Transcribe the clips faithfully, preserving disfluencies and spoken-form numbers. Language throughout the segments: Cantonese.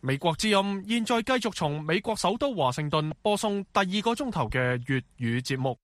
美國之音現在繼續從美國首都華盛頓播送第二個鐘頭嘅粵語節目。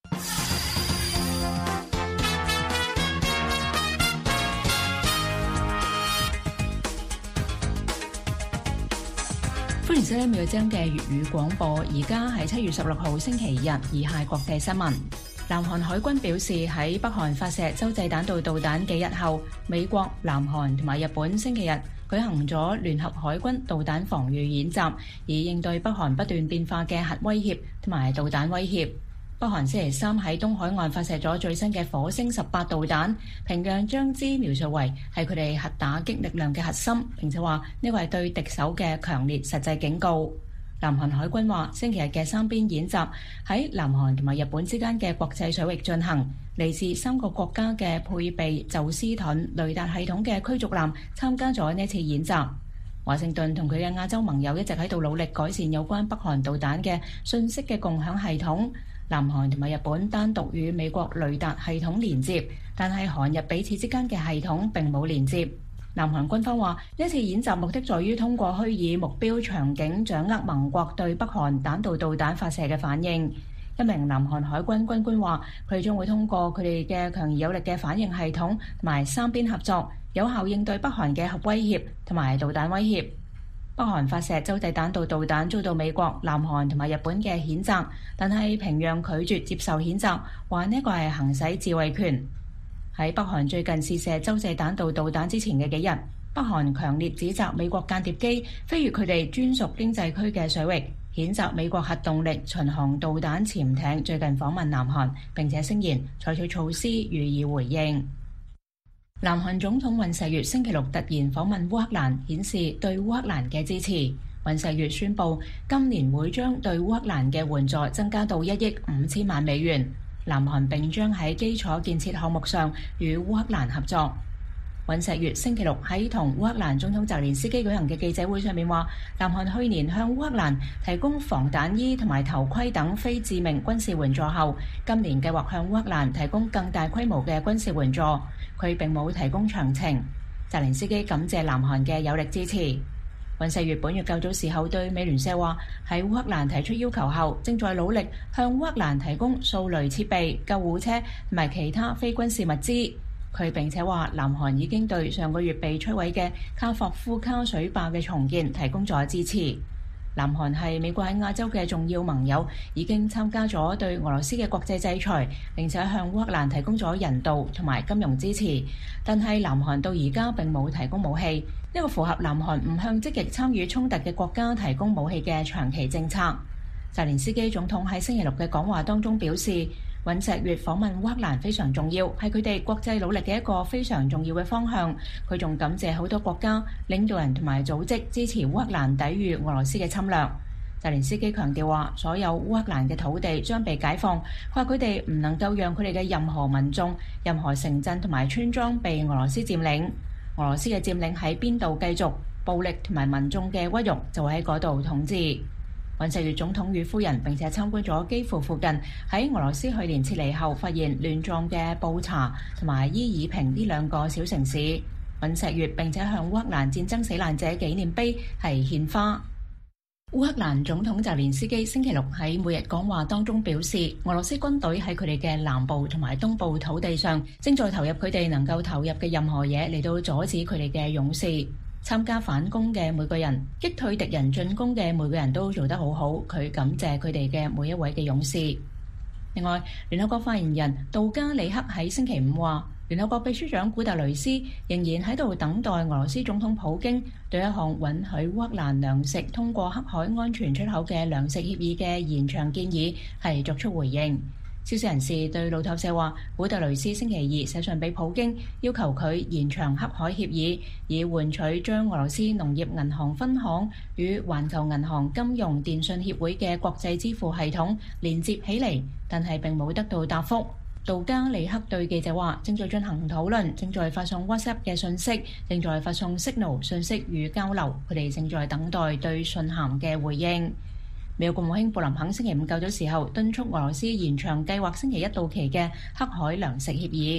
歡迎收聽美國之音嘅粵語廣播，而家係七月十六號星期日，以下國際新聞。南韓海軍表示，喺北韓發射洲際彈道導彈幾日後，美國、南韓同埋日本星期日舉行咗聯合海軍導彈防禦演習，以應對北韓不斷變化嘅核威脅同埋導彈威脅。北韓星期三喺東海岸發射咗最新嘅火星十八導彈，平壤將之描述為係佢哋核打擊力量嘅核心，並且話呢個係對敵手嘅強烈實際警告。南韓海軍話，星期日嘅三邊演習喺南韓同埋日本之間嘅國際水域進行，嚟自三個國家嘅配備宙斯盾雷達系統嘅驅逐艦參加咗呢次演習。華盛頓同佢嘅亞洲盟友一直喺度努力改善有關北韓導彈嘅信息嘅共享系統。南韓同埋日本單獨與美國雷達系統連接，但係韓日彼此之間嘅系統並冇連接。南韓軍方話，呢次演習目的在於通過虛擬目標場景掌握盟國對北韓彈道導彈發射嘅反應。一名南韓海軍軍官話，佢哋將會通過佢哋嘅強而有力嘅反應系統同埋三邊合作，有效應對北韓嘅核威脅同埋導彈威脅。北韓發射洲際彈道導彈遭到美國、南韓同埋日本嘅譴責，但係平壤拒絕接受譴責，話呢個係行使自衛權。喺北韓最近試射洲際彈道導彈之前嘅幾日，北韓強烈指責美國間諜機飛越佢哋專屬經濟區嘅水域，譴責美國核動力巡航導彈潛艇最近訪問南韓，並且聲言採取措施予以回應。南韓總統尹錫悅星期六突然訪問烏克蘭，顯示對烏克蘭嘅支持。尹錫悅宣布今年會將對烏克蘭嘅援助增加到一億五千萬美元。南韓並將喺基礎建設項目上與烏克蘭合作。尹錫悅星期六喺同烏克蘭總統澤連斯基舉行嘅記者會上面話，南韓去年向烏克蘭提供防彈衣同埋頭盔等非致命軍事援助後，今年計劃向烏克蘭提供更大規模嘅軍事援助。佢並冇提供詳情。澤連斯基感謝南韓嘅有力支持。尹錫悅本月較早時候對美聯社話，喺烏克蘭提出要求後，正在努力向烏克蘭提供掃雷設備、救護車同埋其他非軍事物資。佢並且話，南韓已經對上個月被摧毀嘅卡霍夫卡水壩嘅重建提供咗支持。南韓係美國喺亞洲嘅重要盟友，已經參加咗對俄羅斯嘅國際制裁，並且向烏克蘭提供咗人道同埋金融支持。但係南韓到而家並冇提供武器，呢個符合南韓唔向積極參與衝突嘅國家提供武器嘅長期政策。澤連斯基總統喺星期六嘅講話當中表示，尹錫悅訪問烏克蘭非常重要，係佢哋國際努力嘅一個非常重要嘅方向。佢仲感謝好多國家領導人同埋組織支持烏克蘭抵禦俄羅斯嘅侵略。澤連斯基強調話，所有烏克蘭嘅土地將被解放，話佢哋唔能夠讓佢哋嘅任何民眾、任何城鎮同埋村莊被俄羅斯佔領。俄羅斯嘅佔領喺邊度繼續，暴力同埋民眾嘅屈辱就會喺嗰度統治。尹錫悅總統與夫人並且參觀咗基輔附近喺俄羅斯去年撤離後發現亂葬嘅布查同埋伊爾平呢兩個小城市。尹錫悅並且向烏克蘭戰爭死難者紀念碑係獻花。烏克蘭總統澤連斯基星期六喺每日講話當中表示，俄羅斯軍隊喺佢哋嘅南部同埋東部土地上正在投入佢哋能夠投入嘅任何嘢嚟到阻止佢哋嘅勇士。參加反攻嘅每個人，擊退敵人進攻嘅每個人都做得好好，佢感謝佢哋嘅每一位嘅勇士。另外，聯合國發言人杜加里克喺星期五話，聯合國秘書長古特雷斯仍然喺度等待俄羅斯總統普京對一項允許烏克蘭糧食通過黑海安全出口嘅糧食協議嘅延長建議係作出回應。消息人士對路透社話，古特雷斯星期二寫信俾普京，要求佢延長黑海協議，以換取將俄羅斯農業銀行分行與環球銀行金融電訊協會嘅國際支付系統連接起嚟，但係並冇得到答覆。杜加里克對記者話，正在進行討論，正在發送 WhatsApp 嘅信息，正在發送 Signal 信息與交流，佢哋正在等待對信函嘅回應。美國國務卿布林肯星期五較早時候敦促俄羅斯延長計劃星期一到期嘅黑海糧食協議。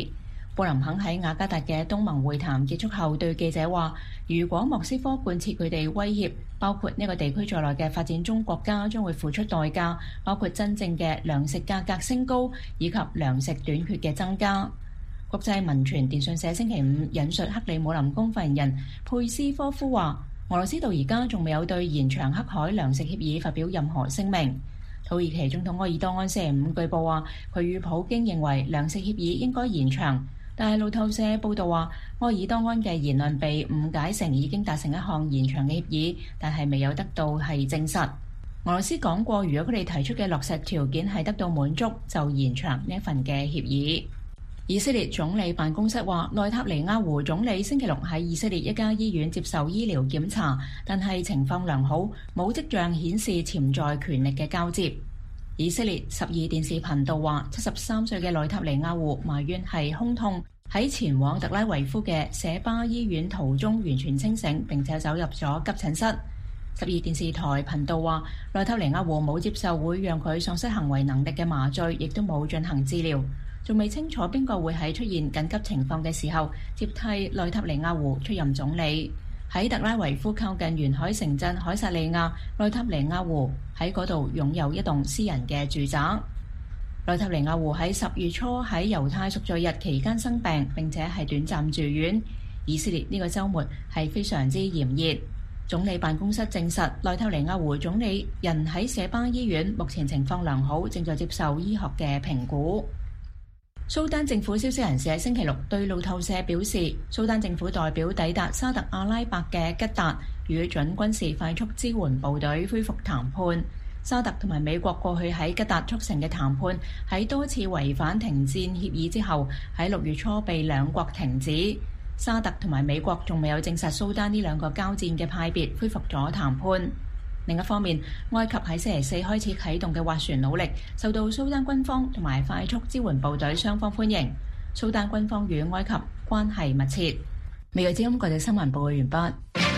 布林肯喺雅加達嘅東盟會談結束後對記者話，如果莫斯科貫徹佢哋威脅，包括呢個地區在內嘅發展中國家將會付出代價，包括真正嘅糧食價格升高以及糧食短缺嘅增加。國際民傳電訊社星期五引述克里姆林宮發言人佩斯科夫話，俄羅斯到而家仲未有對延長黑海糧食協議發表任何聲明。土耳其總統埃爾多安星期五據報話，佢與普京認為糧食協議應該延長，但係路透社報道話，埃爾多安嘅言論被誤解成已經達成一項延長嘅協議，但係未有得到係證實。俄羅斯講過，如果佢哋提出嘅落實條件係得到滿足，就延長呢一份嘅協議。以色列總理辦公室話，內塔尼亞胡總理星期六喺以色列一家醫院接受醫療檢查，但係情況良好，冇跡象顯示潛在權力嘅交接。以色列十二電視頻道話，七十三歲嘅內塔尼亞胡埋怨係胸痛，喺前往特拉維夫嘅舍巴醫院途中完全清醒，並且走入咗急診室。十二電視台頻道話，內塔尼亞胡冇接受會讓佢喪失行為能力嘅麻醉，亦都冇進行治療。仲未清楚邊個會喺出現緊急情況嘅時候接替內塔尼亞胡出任總理。喺特拉維夫靠近沿海城鎮凱撒利亞，內塔尼亞胡喺嗰度擁有一棟私人嘅住宅。內塔尼亞胡喺十月初喺猶太贖罪日期間生病，並且係短暫住院。以色列呢個週末係非常之炎熱。總理辦公室證實，內塔尼亞胡總理人喺舍巴醫院，目前情況良好，正在接受醫學嘅評估。蘇丹政府消息人士喺星期六對路透社表示，蘇丹政府代表抵達沙特阿拉伯嘅吉達，與準軍事快速支援部隊恢復談判。沙特同埋美國過去喺吉達促成嘅談判，喺多次違反停戰協議之後，喺六月初被兩國停止。沙特同埋美國仲未有證實蘇丹呢兩個交戰嘅派別恢復咗談判。另一方面，埃及喺星期四開始啟動嘅斡旋努力，受到蘇丹軍方同埋快速支援部隊雙方歡迎。蘇丹軍方與埃及關係密切。美國之音國際新聞報告完畢。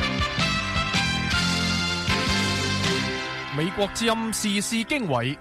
美國之音時事經緯。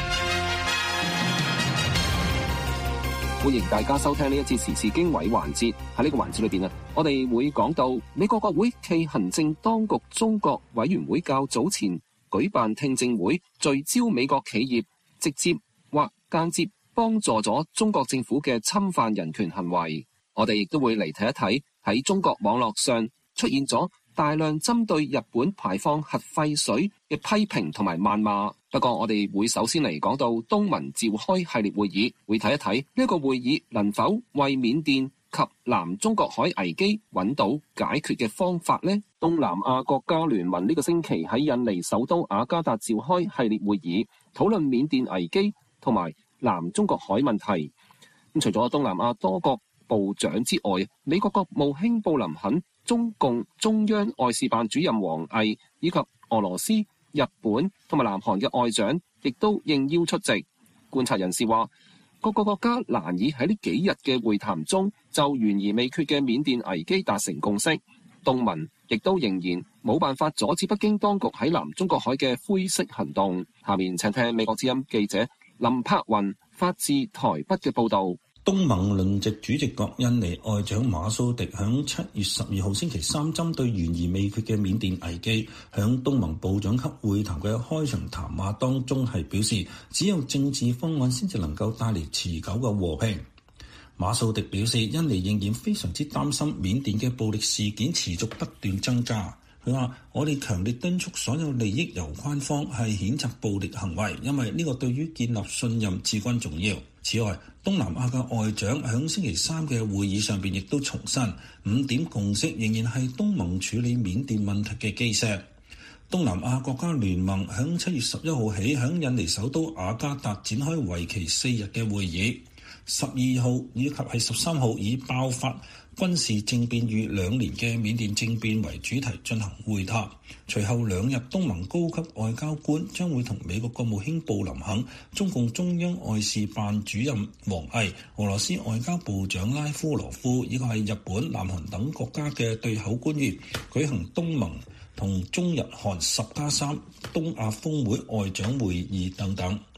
歡迎大家收聽呢一節時事經緯環節。喺呢個環節裏邊啊，我哋會講到美國國會暨行政當局中國委員會較早前舉辦聽證會，聚焦美國企業直接或間接幫助咗中國政府嘅侵犯人權行為。我哋亦都會嚟睇一睇喺中國網絡上出現咗大量針對日本排放核廢水嘅批評同埋謾罵。不過我哋會首先嚟講到東盟召開系列會議，會睇一睇呢個會議能否為緬甸及南中國海危機揾到解決嘅方法呢？東南亞國家聯盟呢個星期喺印尼首都雅加達召開系列會議，討論緬甸危機同埋南中國海問題。咁除咗東南亞多國部長之外，美國國務卿布林肯、中共中央外事辦主任王毅以及俄羅斯、日本同埋南韓嘅外長亦都應邀出席。觀察人士話，各個國家難以喺呢幾日嘅會談中就懸而未決嘅緬甸危機達成共識。東盟亦都仍然冇辦法阻止北京當局喺南中國海嘅灰色行動。下面請聽美國之音記者林柏雲發自台北嘅報導。 東盟輪值主席國印尼外長馬蘇迪響七月十二號星期三針對懸而未決嘅緬甸危機，響東盟部長級會談嘅開場談話當中係表示，只有政治方案先至能夠帶嚟持久嘅和平。馬蘇迪表示，印尼仍然非常之擔心緬甸嘅暴力事件持續不斷增加。佢話：我哋強烈敦促所有利益攸關方係譴責暴力行為，因為呢個對於建立信任至關重要。此外，東南亞嘅外長喺星期三嘅會議上邊亦都重申，五點共識仍然係東盟處理緬甸問題嘅基石。東南亞國家聯盟喺七月十一號起喺印尼首都雅加達展開為期四日嘅會議，十二號以及係十三號以爆發軍事政變逾兩年嘅緬甸政變為主題進行會談。隨後兩日，東盟高級外交官將會同美國國務卿布林肯、中共中央外事辦主任王毅、俄羅斯外交部長拉夫羅夫以及係日本、南韓等國家嘅對口官員舉行東盟同中日韓十加三東亞峰會外長會議等等。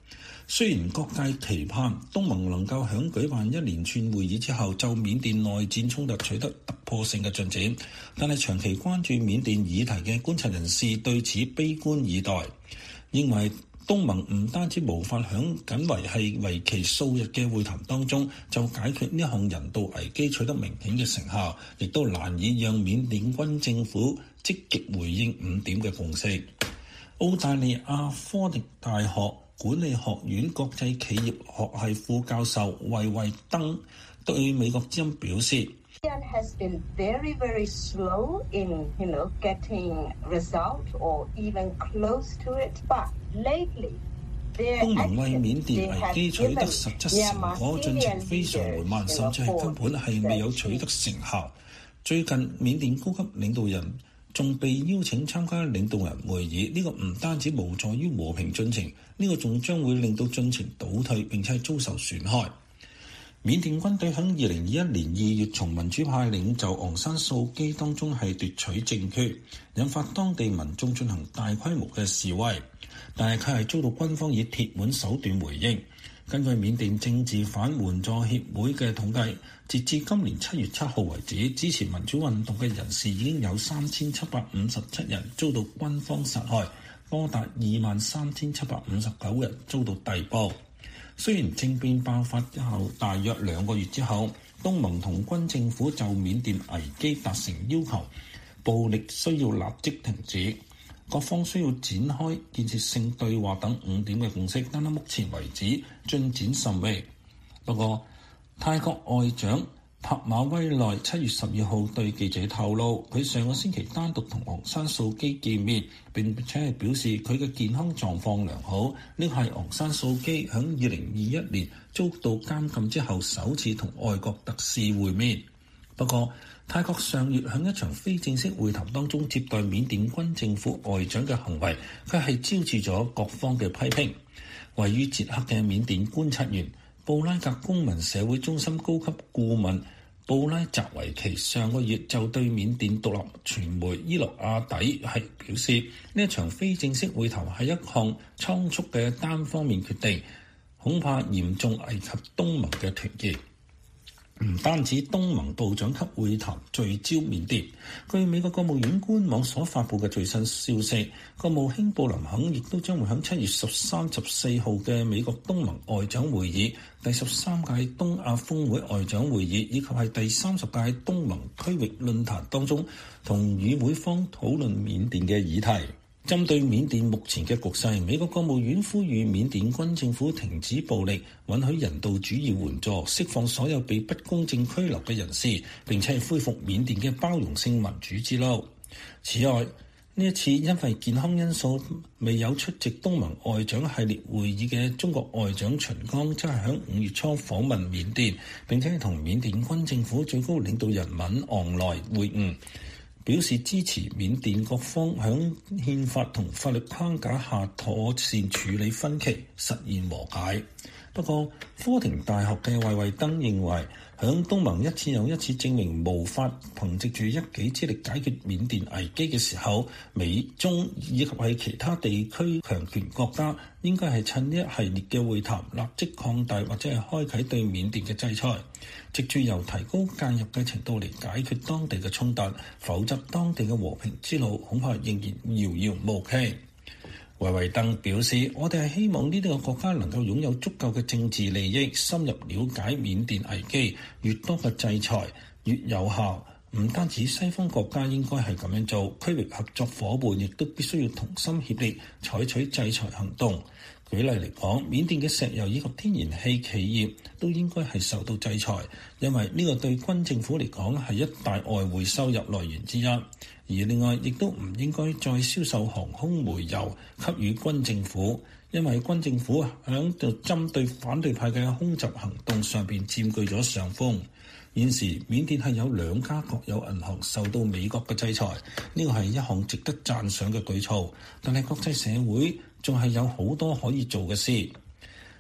雖然各界期盼東盟能夠喺舉辦一連串會議之後就緬甸內戰衝突取得突破性嘅進展，但係長期關注緬甸議題嘅觀察人士對此悲觀以待，認為東盟唔單止無法喺僅為係為期數日嘅會談當中就解決呢項人道危機取得明顯嘅成效，亦都難以讓緬甸軍政府積極回應五點嘅共識。澳大利亞科迪大學管理學院國際企業學系副教授惠惠登對美國之音表示， has been very, very slow in, you know, getting result or even close to it. But lately, 東盟為緬甸危機取得實質成果進程非常緩慢，甚至係根本係未有取得成效。最近緬甸高級領導人仲被邀請參加領導人會議，呢個唔單止無助於和平進程，呢個仲將會令到進程倒退並且遭受損害。緬甸軍隊喺二零二一年二月從民主派領袖昂山素基當中係奪取政權，引發當地民眾進行大規模嘅示威，但係佢係遭到軍方以鐵腕手段回應。根據緬甸政治犯援助協會嘅統計，截至今年七月七號為止，支持民主運動嘅人士已經有三千七百五十七人遭到軍方殺害，多達二萬三千七百五十九人遭到逮捕。雖然政變爆發之後大約兩個月之後，東盟同軍政府就緬甸危機達成要求，暴力需要立即停止，各方需要展開建設性對話等五點嘅共識，但到目前為止進展甚微。不過，泰國外長帕馬威內七月十二號對記者透露，佢上個星期單獨同昂山素基見面，並且係表示佢嘅健康狀況良好。呢個係昂山素基喺二零二一年遭到監禁之後首次同外國特使會面。不過，泰國上月喺一場非正式會談當中接待緬甸軍政府外長嘅行為，佢係招致咗各方嘅批評。位於捷克嘅緬甸觀察員布拉格公民社會中心高級顧問布拉澤維奇上個月就對緬甸獨立傳媒伊洛阿底係表示，呢一場非正式會談係一項倉促嘅單方面決定，恐怕嚴重危及東盟嘅團結。唔單止東盟部長級會談聚焦緬甸，據美國國務院官網所發布嘅最新消息，國務卿布林肯亦都將會喺七月十三、十四號嘅美國東盟外長會議、第十三屆東亞峰會外長會議以及係第三十屆東盟區域論壇當中，同與會方討論緬甸嘅議題。針對緬甸目前嘅局勢，美國國務院呼籲緬甸軍政府停止暴力，允許人道主義援助，釋放所有被不公正拘留嘅人士，並且係恢復緬甸嘅包容性民主之路。此外，呢一次因為健康因素未有出席東盟外長系列會議嘅中國外長秦剛，即係喺五月初訪問緬甸，並且係同緬甸軍政府最高領導人敏昂萊會晤，表示支持緬甸各方喺憲法同法律框架下妥善處理分歧，實現和解。不過，科廷大學嘅惠惠登認為，響東盟一次又一次證明無法憑藉住一己之力解決緬甸危機嘅時候，美中以及係其他地區強權國家應該係趁呢一系列嘅會談立即擴大或者係開啟對緬甸嘅制裁，藉住由提高介入嘅程度嚟解決當地嘅衝突，否則當地嘅和平之路恐怕仍然遙遙無期。惠惠登表示，我哋係希望呢啲個國家能夠擁有足夠嘅政治利益，深入了解緬甸危機，越多嘅制裁越有效。唔單止西方國家應該係咁樣做，區域合作夥伴亦都必須要同心協力採取制裁行動。舉例嚟講，緬甸嘅石油以及天然氣企業都應該係受到制裁，因為呢個對軍政府嚟講係一大外匯收入來源之一。而另外，亦都唔應該再銷售航空煤油給予軍政府，因為軍政府喺度針對反對派嘅空襲行動上邊佔據咗上風。現時緬甸係有兩家國有銀行受到美國嘅制裁，呢個係一項值得讚賞嘅舉措，但係國際社會仲係有好多可以做嘅事。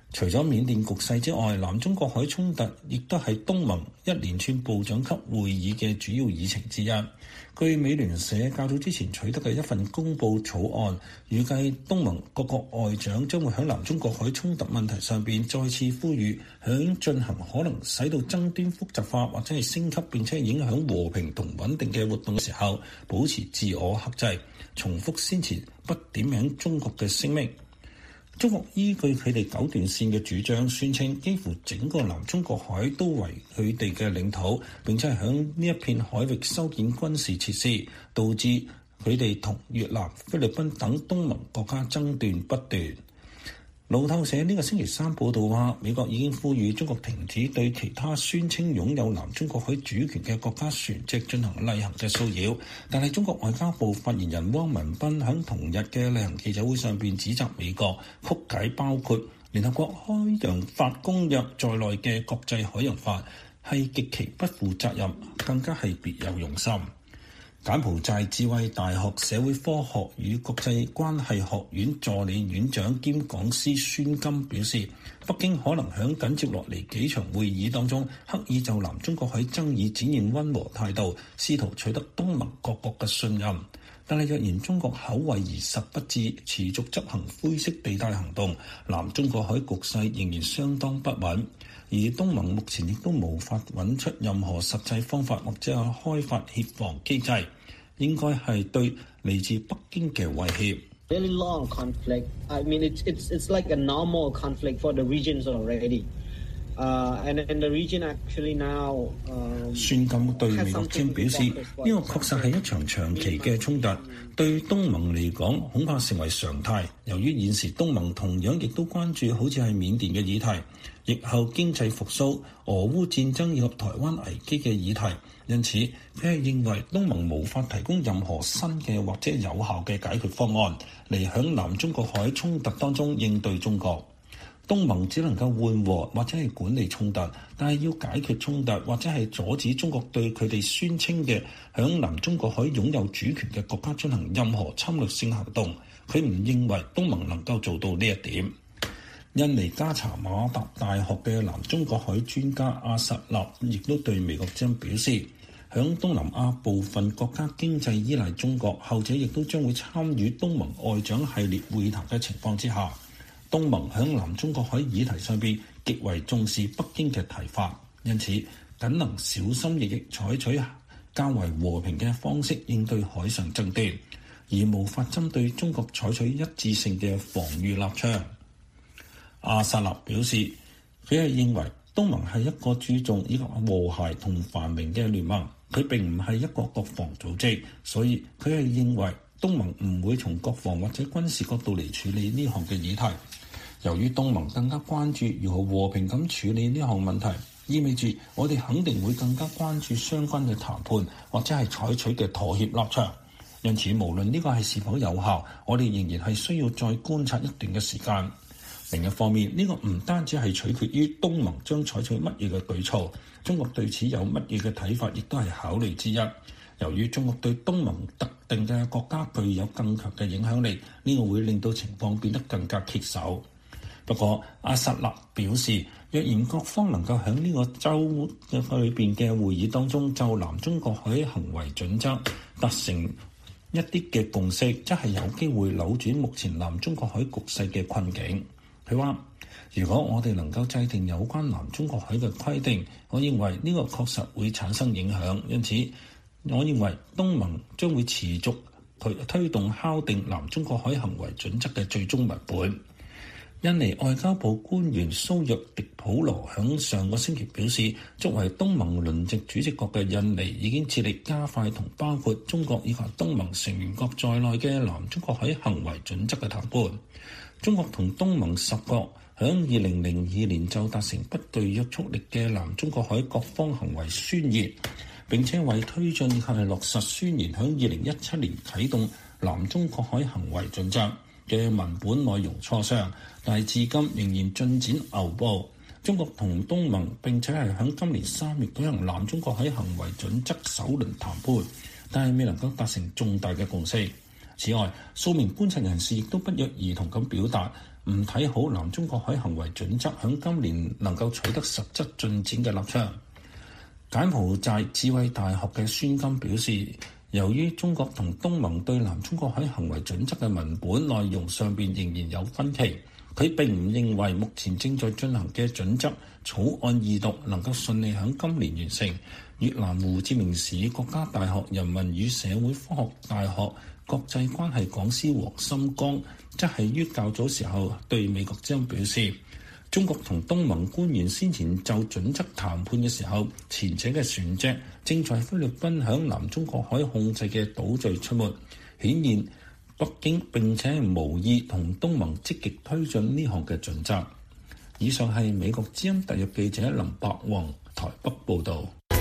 除咗緬甸局勢之外，南中國海衝突亦都係東盟一連串部長級會議嘅主要議程之一。據美聯社較早之前取得嘅一份公佈草案，預計東盟各國外長將會喺南中國海衝突問題上邊再次呼籲，響進行可能使到爭端複雜化或者係升級並且影響和平同穩定嘅活動嘅時候，保持自我克制，重複先前不點名中國嘅聲明。中國依據佢哋九段線嘅主張，宣稱幾乎整個南中國海都為佢哋嘅領土，並且係響呢一片海域修建軍事設施，導致佢哋同越南、菲律賓等東盟國家爭端不斷。路透社呢個星期三報道話，美國已經呼籲中國停止對其他宣稱擁有南中國海主權嘅國家船隻進行例行嘅騷擾，但係中國外交部發言人汪文斌喺同日嘅例行記者會上邊指責美國曲解包括聯合國海洋法公約在內嘅國際海洋法，係極其不負責任，更加係別有用心。柬埔寨智慧大學社會科學與國際關係學院助理院長兼講師孫金表示，北京可能響緊接落嚟幾場會議當中，刻意就南中國海爭議展現溫和態度，試圖取得東盟各國嘅信任。但係若然中國口惠而實不至，持續執行灰色地帶行動，南中國海局勢仍然相當不穩。而東盟目前亦都無法揾出任何實際方法或者係開發協防機制，應該係對嚟自北京嘅威脅。 Really long conflict. I mean, it's it's it's like a normal conflict for the regions already. Uh, and and the region actually now. 孫金對美國之音表示，呢個確實係一場長期嘅衝突，對東盟嚟講恐怕成為常態。由於現時東盟同樣亦都關注好似係緬甸嘅議題、疫後經濟復甦、俄烏戰爭以及台灣危機嘅議題，因此佢係認為東盟無法提供任何新嘅或者有效嘅解決方案嚟響南中國海衝突當中應對中國。東盟只能夠緩和或者係管理衝突，但係要解決衝突或者係阻止中國對佢哋宣稱嘅響南中國海擁有主權嘅國家進行任何侵略性行動，佢唔認為東盟能夠做到呢一點。印尼加查馬達大學嘅南中國海專家阿薩納亦都對美國之音表示，響東南亞部分國家經濟依賴中國，後者亦都將會參與東盟外長系列會談嘅情況之下，東盟響南中國海議題上邊極為重視北京嘅提法，因此僅能小心翼翼採取較為和平嘅方式應對海上爭端，而無法針對中國採取一致性嘅防禦立場。阿薩納表示，佢係認為東盟係一個注重以及和諧同繁榮嘅聯盟，佢並唔係一個國防組織，所以佢係認為東盟唔會從國防或者軍事角度嚟處理呢項嘅議題。由於東盟更加關注如何和平咁處理呢項問題，意味住我哋肯定會更加關注相關嘅談判或者係採取嘅妥協立場。因此，無論呢個係是否有效，我哋仍然係需要再觀察一段嘅時間。另一方面，呢個唔單止係取決於東盟將採取乜嘢嘅舉措，中國對此有乜嘢嘅睇法，亦都係考慮之一。由於中國對東盟特定嘅國家具有更強嘅影響力，呢個會令到情況變得更加棘手。不過，阿薩納表示，若然各方能夠喺呢個週嘅裏邊嘅會議當中就南中國海行為準則達成一啲嘅共識，則係有機會扭轉目前南中國海局勢嘅困境。佢話：如果我哋能夠制定有關南中國海嘅規定，我認為呢個確實會產生影響。因此，我認為東盟將會持續推推動敲定南中國海行為準則嘅最終文本。印尼外交部官員蘇若迪普羅響上個星期表示，作為東盟輪值主席國嘅印尼已經致力加快同包括中國以及東盟成員國在內嘅南中國海行為準則嘅談判。中國同東盟十國響二零零二年就達成不具約束力嘅南中國海各方行為宣言，並且為推進及落實宣言響二零一七年啟動南中國海行為準則嘅文本內容磋商，但係至今仍然進展牛步。中國同東盟並且係響今年三月舉行南中國海行為準則首輪談判，但係未能夠達成重大嘅共識。 此外，數名觀察人士亦都不約而同咁表達唔睇好南中國海行為準則響今年能夠取得實質進展嘅立場。柬埔寨智慧大學嘅孫金表示，由於中國同東盟對南中國海行為準則嘅文本內容上邊仍然有分歧，佢並唔認為目前正在進行嘅準則草案二讀能夠順利響今年完成。越南胡志明市國家大學人文與社會科學大學國際關係講師黃心剛則係於較早時候對美國之音表示，中國同東盟官員先前就準則談判嘅時候，前者嘅船隻正在菲律賓響南中國海控制嘅島嶼出沒，顯現北京並且係無意同東盟積極推進呢項嘅準則。以上係美國之音特約記者林伯宏台北報導。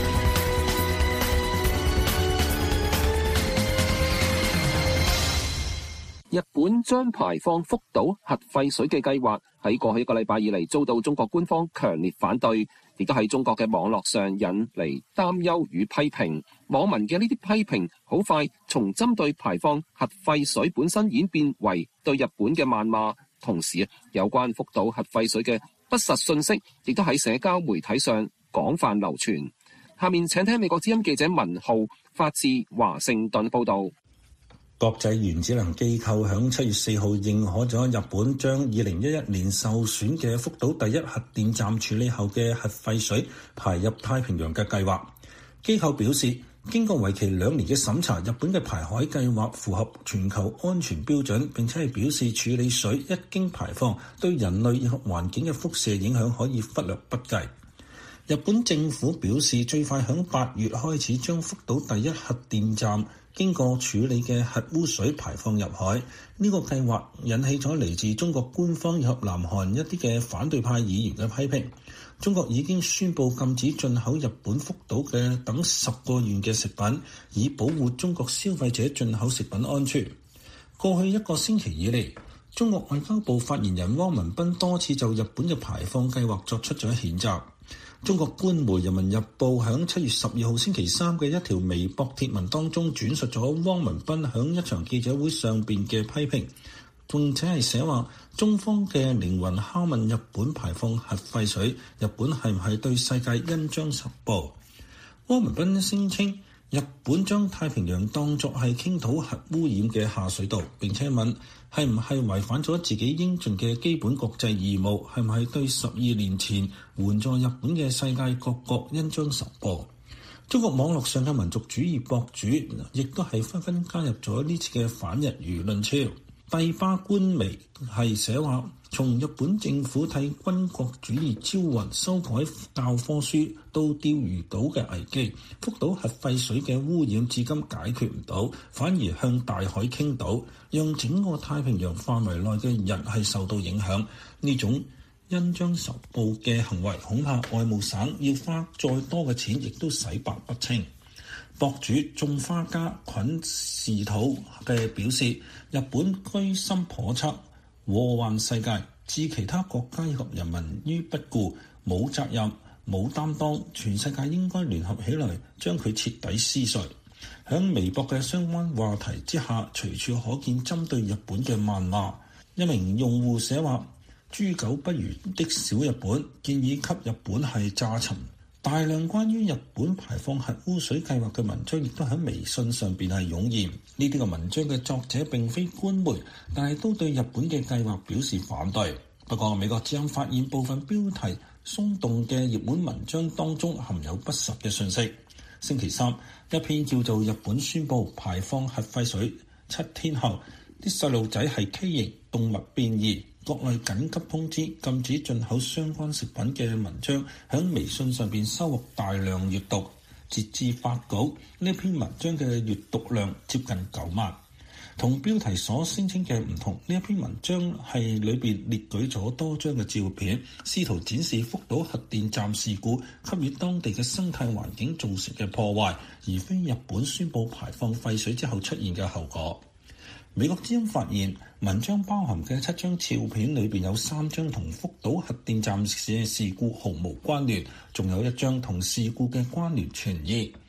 日本將排放福島核廢水嘅計劃喺過去一個禮拜以嚟遭到中國官方強烈反對，亦都喺中國嘅網絡上引嚟擔憂與批評。網民嘅呢啲批評好快從針對排放核廢水本身演變為對日本嘅謾罵，同時有關福島核廢水嘅不實信息亦都喺社交媒體上廣泛流傳。下面請聽美國之音記者文浩發自華盛頓報導。 國際原子能機構響七月四號認可咗日本將二零一一年受損嘅福島第一核電站處理後嘅核廢水排入太平洋嘅計劃。機構表示，經過為期兩年嘅審查，日本嘅排海計劃符合全球安全標準，並且係表示處理水一經排放對人類以及環境嘅輻射影響可以忽略不計。日本政府表示，最快響八月開始將福島第一核電站經過處理嘅核污水排放入海。呢個計劃引起咗嚟自中國官方以及南韓一啲嘅反對派議員嘅批評。中國已經宣布禁止進口日本福島嘅等十個縣嘅食品，以保護中國消費者進口食品安全。過去一個星期以嚟，中國外交部發言人汪文斌多次就日本嘅排放計劃作出咗譴責。中國官媒《人民日報》響七月十二號星期三嘅一條微博貼文當中轉述咗汪文斌響一場記者會上邊嘅批評，並且係寫話中方嘅靈魂拷問日本排放核廢水，日本係唔係對世界恩將仇報？汪文斌聲稱日本將太平洋當作係傾倒核污染嘅下水道，並且問係唔係違反咗自己應盡嘅基本國際義務，係唔係對十二年前援助日本嘅世界各國恩將仇報？中國網絡上嘅民族主義博主亦都係紛紛加入咗呢次嘅反日輿論潮。帝巴官媒係寫話，從日本政府替軍國主義招魂修改教科書到釣魚島嘅危機，福島核廢水嘅污染至今解決唔到，反而向大海傾倒，讓整個太平洋範圍內嘅人係受到影響。呢種恩將仇報嘅行為，恐怕外務省要花再多嘅錢亦都洗白不清。博主種花家菌士土嘅表示，日本居心叵測，禍患世界，置其他國家以及人民於不顧，冇責任、冇擔當，全世界應該聯合起來將佢徹底撕碎。響微博嘅相關話題之下，隨處可見針對日本嘅謾罵。一名用戶寫話：豬狗不如的小日本，建議給日本係炸沉。大量關於日本排放核污水計劃嘅文章亦都喺微信上邊係湧現。呢啲嘅文章嘅作者並非官媒，但係都對日本嘅計劃表示反對。不過美國之音發現部分標題鬆動嘅熱門文章當中含有不實嘅信息。星期三，一篇叫做《日本宣布排放核廢水七天後，啲細路仔係畸形，動物變異，國內緊急通知禁止進口相關食品》嘅文章喺微信上邊收穫大量閱讀。截至發稿，呢篇文章嘅閱讀量接近九萬。同標題所聲稱嘅唔同，呢一篇文章係裏邊列舉咗多張嘅照片，試圖展示福島核電站事故給予當地嘅生態環境造成嘅破壞，而非日本宣布排放廢水之後出現嘅後果。美國之音發現文章包含嘅七張照片裏邊有三張同福島核電站嘅事故毫無關聯，仲有一張同事故嘅關聯存疑。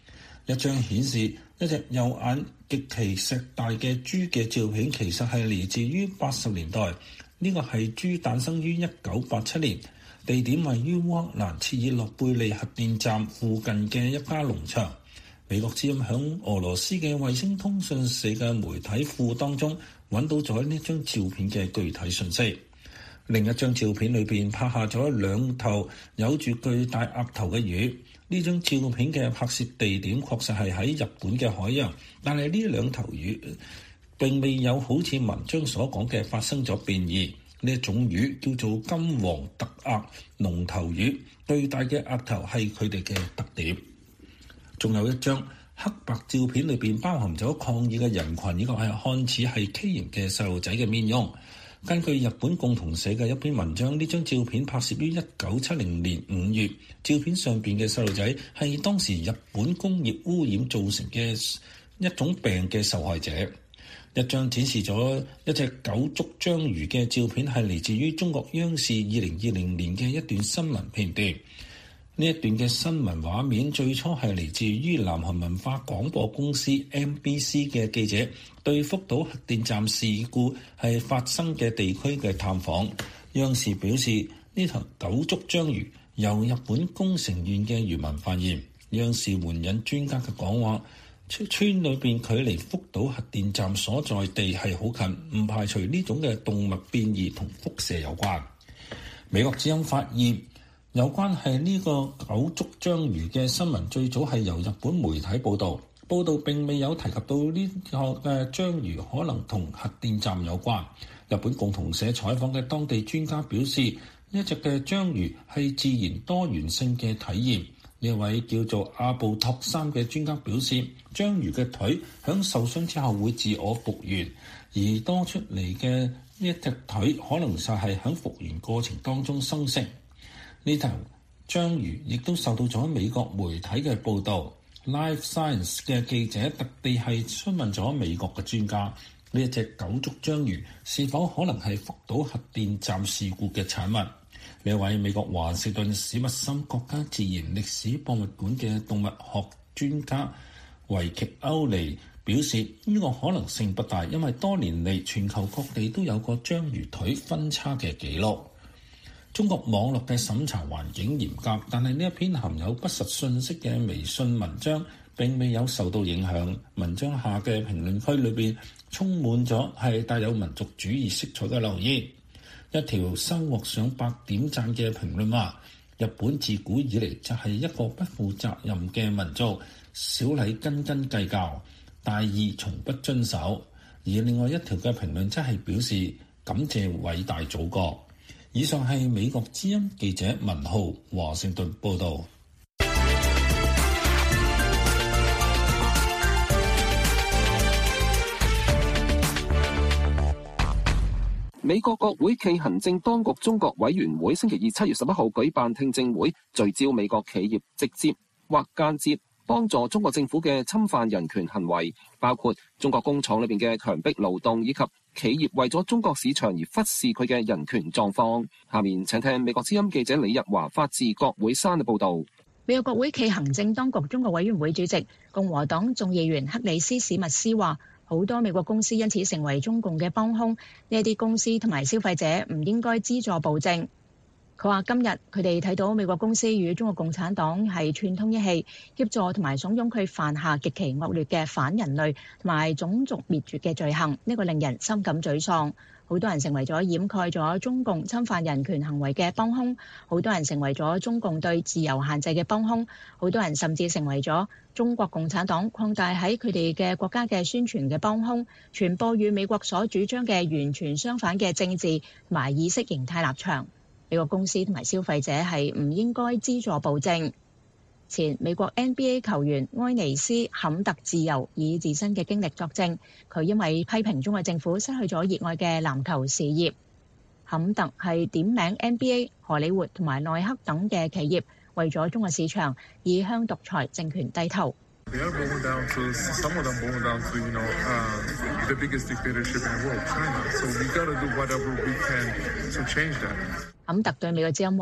一張顯示一隻右眼極其碩大嘅豬嘅照片，其實係嚟自於八十年代。呢個係豬誕生於一九八七年，地點位於烏克蘭切爾諾貝利核電站附近嘅一家農場。美國之音響俄羅斯嘅衛星通訊社嘅媒體庫當中揾到咗呢張照片嘅具體信息。另一張照片裏邊拍下咗兩頭有住巨大額頭嘅魚。呢張照片嘅拍攝地點確實係喺日本嘅海洋，但係呢兩頭魚並未有好似文章所講嘅發生咗變異。呢一種魚叫做金黃特額龍頭魚，巨大嘅額頭係佢哋嘅特點。仲有一張黑白照片裏邊包含咗抗議嘅人群，呢個係看似係畸形嘅細路仔嘅面容。根據日本共同社嘅一篇文章，呢張照片拍攝於一九七零年五月，照片上邊嘅細路仔係當時日本工業污染造成嘅一種病嘅受害者。一張展示咗一隻九足章魚嘅照片係嚟自於中國央視二零二零年嘅一段新聞片段。呢一段嘅新聞畫面最初係嚟自於南韓文化廣播公司 M B C 嘅記者對福島核電站事故係發生嘅地區嘅探訪。央視表示，呢頭九足章魚由日本宮城縣嘅漁民發現。央視援引專家嘅講話，村裏邊距離福島核電站所在地係好近，唔排除呢種嘅動物變異同輻射有關。美國之音發現，有關係呢個九足章魚嘅新聞最早係由日本媒體報導，報導並未有提及到呢個嘅章魚可能同核電站有關。日本共同社採訪嘅當地專家表示，一隻嘅章魚係自然多元性嘅體驗。呢位叫做阿布托三嘅專家表示，章魚嘅腿響受傷之後會自我復原，而多出嚟嘅呢一隻腿可能就係響復原過程當中生成。呢頭章魚亦都受到咗美國媒體嘅報導。Life Science 嘅記者特地係詢問咗美國嘅專家，呢一隻九足章魚是否可能係福島核電站事故嘅產物。呢位美國華盛頓史密森國家自然歷史博物館嘅動物學專家維奇歐尼表示，呢、這個可能性不大，因為多年嚟全球各地都有過章魚腿分叉嘅記錄。中國網絡嘅審查環境嚴格，但係呢一篇含有不實信息嘅微信文章並未有受到影響。文章下嘅評論區裏邊充滿咗係帶有民族主義色彩嘅留言。一條收穫上百點讚嘅評論話：日本自古以嚟就係一個不負責任嘅民族，小禮斤斤計較，大義從不遵守。而另外一條嘅評論則係表示感謝偉大祖國。以上係美國之音記者文浩華盛頓報導。 美國國會暨行政當局中國委員會星期二七月十一號舉辦聽證會，聚焦美國企業直接或間接幫助中國政府嘅侵犯人權行為，包括中國工廠裏邊嘅強迫勞動，以及企業為咗中國市場而忽視佢嘅人權狀況。下面請聽美國之音記者李日華發自國會山嘅報導。 美國國會暨行政當局中國委員會主席共和黨眾議員克里斯史密斯話，好多美國公司因此成為中共嘅幫兇，呢啲公司同埋消費者唔應該資助暴政。佢話今日佢哋睇到美國公司與中國共產黨係串通一氣，協助同埋慫恿佢犯下極其惡劣嘅反人類同埋種族滅絕嘅罪行，呢個令人深感沮喪。好多人成為咗掩蓋咗中共侵犯人權行為嘅幫兇，好多人成為咗中共對自由限制嘅幫兇，好多人甚至成為咗中國共產黨擴大喺佢哋嘅國家嘅宣傳嘅幫兇，傳播與美國所主張嘅完全相反嘅政治同埋意識形態立場。美國公司同埋消費者係唔應該資助暴政。前美國 N B A 球員埃尼斯坎特自由以自身嘅經歷作證，佢因為批評中國政府失去咗熱愛嘅籃球事業。坎特係點名 N B A、荷里活同埋耐克等嘅企業為咗中國市場而向獨裁政權低頭。坎特對美國之音話：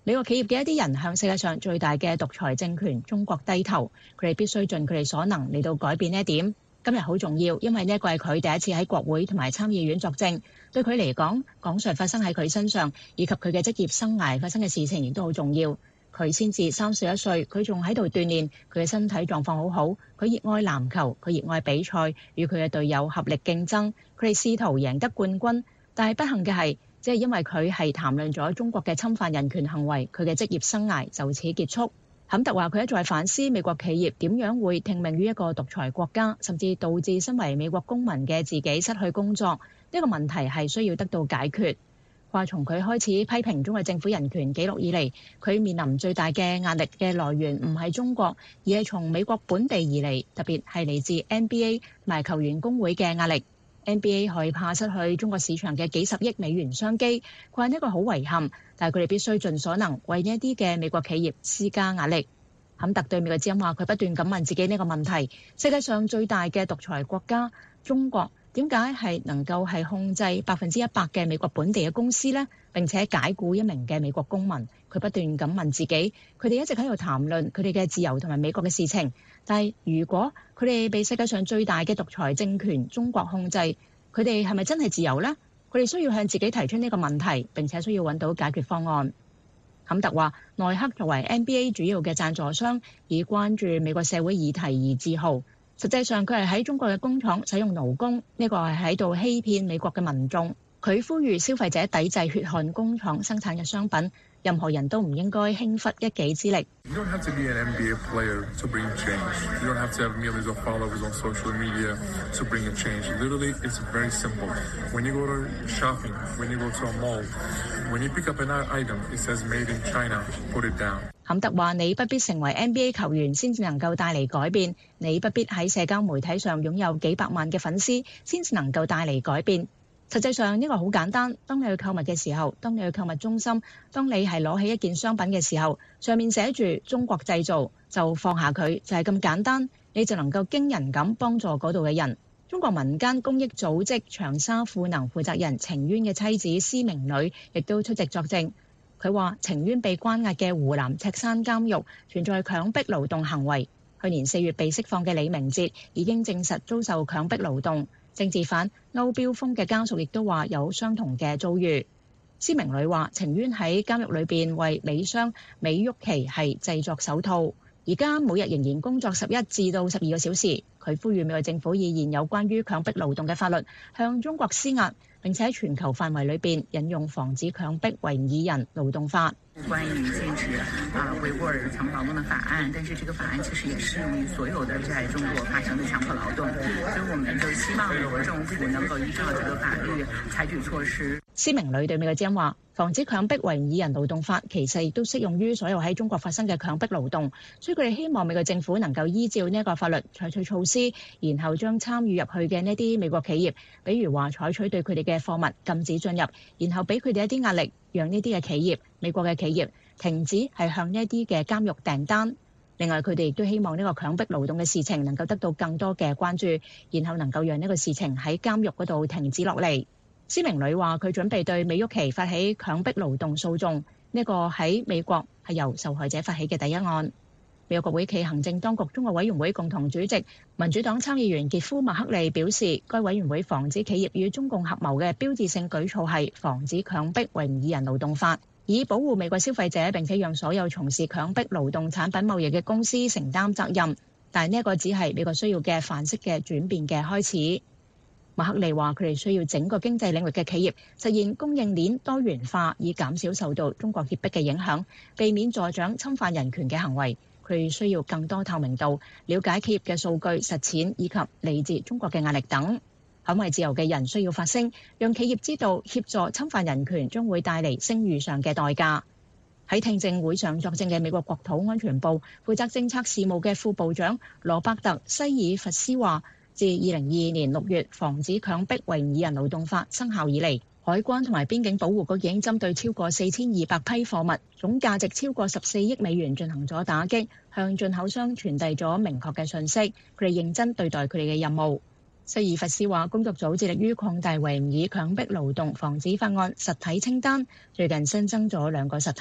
美國企業嘅一啲人向世界上最大嘅獨裁政權中國低頭，佢哋必須盡佢哋所能嚟到改變呢一點。今日好重要，因為呢一個係佢第一次喺國會同埋參議院作證，對佢嚟講，講述發生喺佢身上以及佢嘅職業生涯發生嘅事情亦都好重要。佢先至三十一歲，佢仲喺度鍛鍊，佢嘅身體狀況好好，佢熱愛籃球，佢熱愛比賽，與佢嘅隊友合力競爭，佢哋試圖贏得冠軍，但係不幸嘅係，即係因為佢係談論咗中國嘅侵犯人權行為，佢嘅職業生涯就此結束。坎特話佢一再反思美國企業點樣會聽命於一個獨裁國家，甚至導致身為美國公民嘅自己失去工作。呢個問題係需要得到解決。話從佢開始批評中國政府人權紀錄以嚟，佢面臨最大嘅壓力嘅來源唔係中國，而係從美國本地而嚟，特別係嚟自 N B A 同埋球員工會嘅壓力。N B A 害怕失去中國市場嘅幾十億美元商機，佢話呢個好遺憾，但係佢哋必須盡所能為呢一啲嘅美國企業施加壓力。坎特對美國之音話：佢不斷咁問自己呢個問題：世界上最大嘅獨裁國家中國點解係能夠係控制百分之一百嘅美國本地嘅公司呢？並且解僱一名嘅美國公民？佢不斷咁問自己：佢哋一直喺度談論佢哋嘅自由同埋美國嘅事情，但係如果佢哋被世界上最大嘅獨裁政權中國控制，佢哋係咪真係自由呢？佢哋需要向自己提出呢個問題，並且需要揾到解決方案。坎特話：耐克作為 N B A 主要嘅贊助商，以關注美國社會議題而自豪。實際上佢係喺中國嘅工廠使用勞工，呢個係喺度欺騙美國嘅民眾。佢呼籲消費者抵制血汗工廠生產嘅商品，任何人都唔應該輕忽一己之力。 You don't have to be an N B A player to bring change. You don't have to have millions of followers on social media to bring a change. Literally, it's very simple. When you go to shopping, when you go to a mall, when you pick up an item, it says made in China, put it down. 坎特話：你不必成為 N B A 球員先至能夠帶嚟改變，你不必喺社交媒體上擁有幾百萬嘅粉絲先至能夠帶嚟改變。實際上呢個好簡單，當你去購物嘅時候，當你去購物中心，當你係攞起一件商品嘅時候，上面寫住中國製造，就放下佢，就係咁簡單，你就能夠驚人咁幫助嗰度嘅人。中國民間公益組織長沙賦能負責人程淵嘅妻子施明女亦都出席作證。佢話程淵被關押嘅湖南赤山監獄存在強迫勞動行為，去年四月被釋放嘅李明哲已經證實遭受強迫勞動。政治犯歐標峰嘅家屬亦都話有相同嘅遭遇。施明女話程淵喺監獄裏邊為美商美旭奇係製作手套，而家每日仍然工作十一至到十二個小時。佢呼籲美國政府以現有關於強迫勞動嘅法律向中國施壓，並且喺全球範圍裏邊引用防止強迫維吾爾人勞動法。 關於禁止啊維吾爾人強迫勞動的法案，但是這個法案其實也適用於所有的在中國發生的強迫勞動，所以我們就希望美國政府能夠依照這個法律採取措施。 施明女對美國之音話：防止強迫維吾爾人勞動法其實亦都適用於所有喺中國發生嘅強迫勞動，所以佢哋希望美國政府能夠依照呢一個法律採取措施，然後將參與入去嘅呢啲美國企業，比如話採取對佢哋嘅貨物禁止進入，然後俾佢哋一啲壓力，讓呢啲嘅企業，美國嘅企業停止係向呢一啲嘅監獄訂單。另外佢哋亦都希望呢個強迫勞動嘅事情能夠得到更多嘅關注，然後能夠讓呢個事情喺監獄嗰度停止落嚟。施明女話佢準備對美旭奇發起強迫勞動訴訟，呢個喺美國係由受害者發起嘅第一案。美國國會暨行政當局中國委員會共同主席民主黨參議員傑夫麥克利表示，該委員會防止企業與中共合謀嘅標誌性舉措係防止強迫維吾爾人勞動法，以保護美國消費者，並且讓所有從事強迫勞動產品貿易嘅公司承擔責任。但係呢一個只係美國需要嘅範式嘅轉變嘅開始。麥克利話佢哋需要整個經濟領域嘅企業實現供應鏈多元化，以減少受到中國脅迫嘅影響，避免助長侵犯人權嘅行為。佢哋需要更多透明度，了解企業嘅數據實踐以及嚟自中國嘅壓力等。捍衛自由嘅人需要發聲，讓企業知道協助侵犯人權將會帶嚟聲譽上嘅代價。喺聽證會上作證嘅美國國土安全部負責政策事務嘅副部長羅伯特西爾弗斯話，自二零二二年六月防止強迫維吾爾人勞動法生效以嚟，海關同埋邊境保護局已經針對超過四千二百批貨物，總價值超過十四億美元進行咗打擊，向進口商傳遞咗明確嘅訊息，佢哋認真對待佢哋嘅任務。西爾弗斯話，工作組致力於擴大維吾爾強迫勞動防止法案實體清單，最近新增咗兩個實體，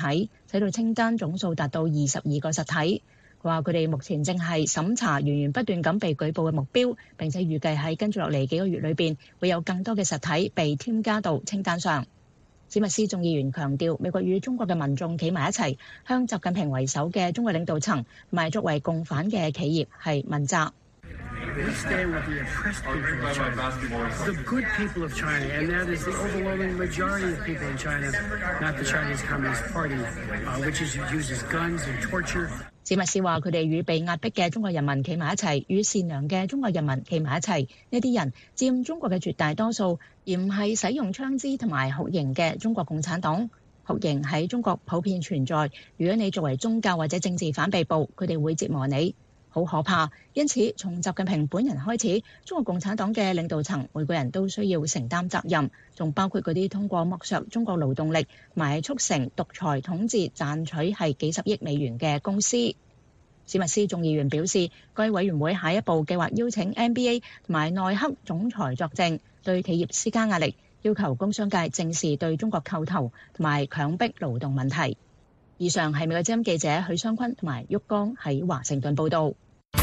使到清單總數達到二十二個實體。佢話佢哋目前正係審查源源不斷咁被舉報嘅目標，並且預計喺跟住落嚟幾個月裏邊會有更多嘅實體被添加到清單上。史密斯眾議員強調，美國與中國嘅民眾企埋一齊，向習近平為首嘅中國領導層同埋作為共犯嘅企業係問責。 We stand with the oppressed people of China, the good people of China, and that is the overwhelming majority of people in China, not the Chinese Communist Party, uh, which is uses guns and torture. 史密斯話：佢哋與被壓迫嘅中國人民企埋一齊，與善良嘅中國人民企埋一齊。呢啲人佔中國嘅絕大多數，而唔係使用槍支同埋酷刑嘅中國共產黨。酷刑喺中國普遍存在。如果你作為宗教或者政治犯被捕，佢哋會折磨你。好可怕，因此從習近平本人開始，中國共產黨嘅領導層每個人都需要承擔責任，仲包括嗰啲通過剝削中國勞動力同埋促成獨裁統治賺取係幾十億美元嘅公司。史密斯眾議員表示，該委員會下一步計劃邀請 N B A 同埋耐克總裁作證，對企業施加壓力，要求工商界正視對中國叩頭同埋強迫勞動問題。以上係美國之音記者許湘坤同埋旭江喺華盛頓報導。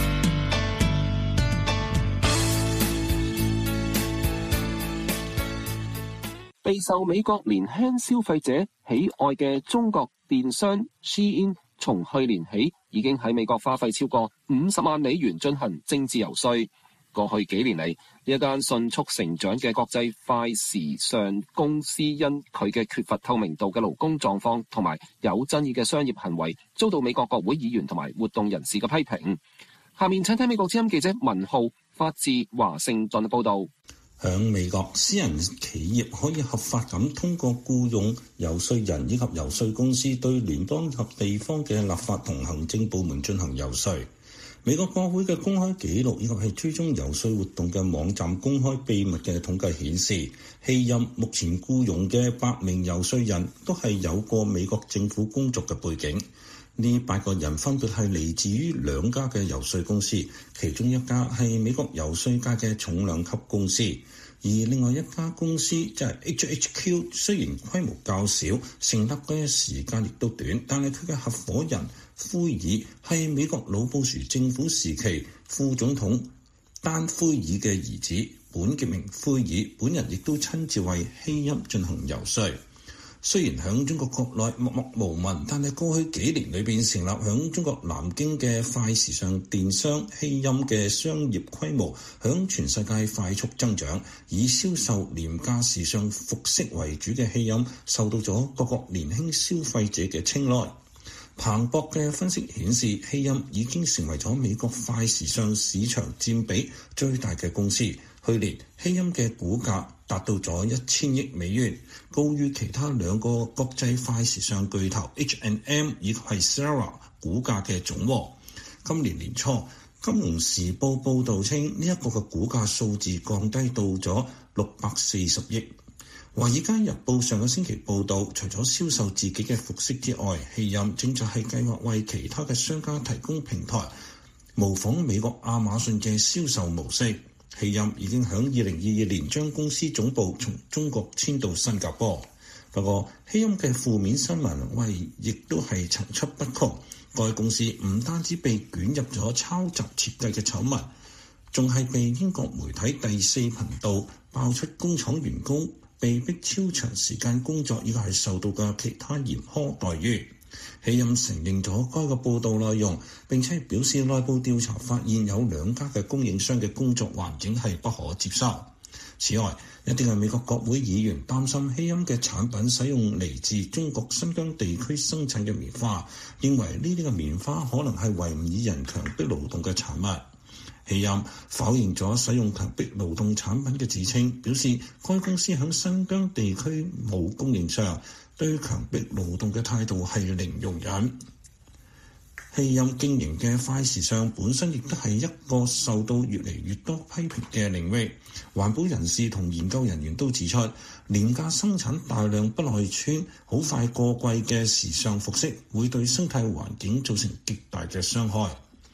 備受美國年輕消費者喜愛嘅中國電商 Shein， 從去年起已經喺美國花費超過五十萬美元進行政治遊說。過去幾年嚟，呢一間迅速成長嘅國際快時尚公司因佢嘅缺乏透明度嘅勞工狀況同埋有爭議嘅商業行為，遭到美國國會議員同埋活動人士嘅批評。下面請聽美國之音記者文浩發自華盛頓報導。 響美國，私人企業可以合法咁通過僱用遊說人以及遊說公司對聯邦及地方嘅立法同行政部門進行遊說。美國國會嘅公開記錄以及係追蹤遊說活動嘅網站公開秘密嘅統計顯示，希任目前僱用嘅八名遊說人都係有過美國政府工作嘅背景。呢八個人分別係嚟自於兩家嘅遊說公司，其中一家係美國遊說界嘅重量級公司，而另外一家公司即係 H H Q， 雖然規模較小，成立嘅時間亦都短，但係佢嘅合夥人灰爾係美國老布殊政府時期副總統丹灰爾嘅兒子，本傑明灰爾本人亦都親自為希欽進行遊說。雖然響中國國內默默無聞，但係過去幾年裏邊成立響中國南京嘅快時尚電商希欽嘅商業規模響全世界快速增長，以銷售廉價時尚服飾為主嘅希欽受到咗各國年輕消費者嘅青睞。彭博嘅分析顯示，希欽已經成為咗美國快時尚市場佔比最大嘅公司。去年希欽嘅股價達到咗一千億美元，高於其他兩個國際快時尚巨頭 H and M 以及係 Zara 股價嘅總和。今年年初，《金融時報》報導稱呢一個嘅股價數字降低到咗六百四十億。《華爾街日報》上個星期報導，除咗銷售自己嘅服飾之外，希欽正在係計劃為其他嘅商家提供平台，模仿美國亞馬遜嘅銷售模式。希欽已經喺二零二二年將公司總部從中國遷到新加坡。不過，希欽嘅負面新聞為亦都係層出不窮。該公司唔單止被捲入咗抄襲設計嘅醜聞，仲係被英國媒體第四頻道爆出工廠員工被迫超長時間工作，以及係受到嘅其他嚴苛待遇。希欽承認咗該個報道內容，並且表示內部調查發現有兩家嘅供應商嘅工作環境係不可接受。此外，一啲嘅美國國會議員擔心希欽嘅產品使用嚟自中國新疆地區生產嘅棉花，認為呢啲嘅棉花可能係維吾爾人強迫勞動嘅產物。希欽否認咗使用強迫勞動產品嘅自稱，表示該公司喺新疆地區冇供應商，對強迫勞動嘅態度係零容忍。希欽經營嘅快時尚本身亦都係一個受到越嚟越多批評嘅領域。環保人士同研究人員都指出，廉價生產大量不耐穿、好快過季嘅時尚服飾，會對生態環境造成極大嘅傷害。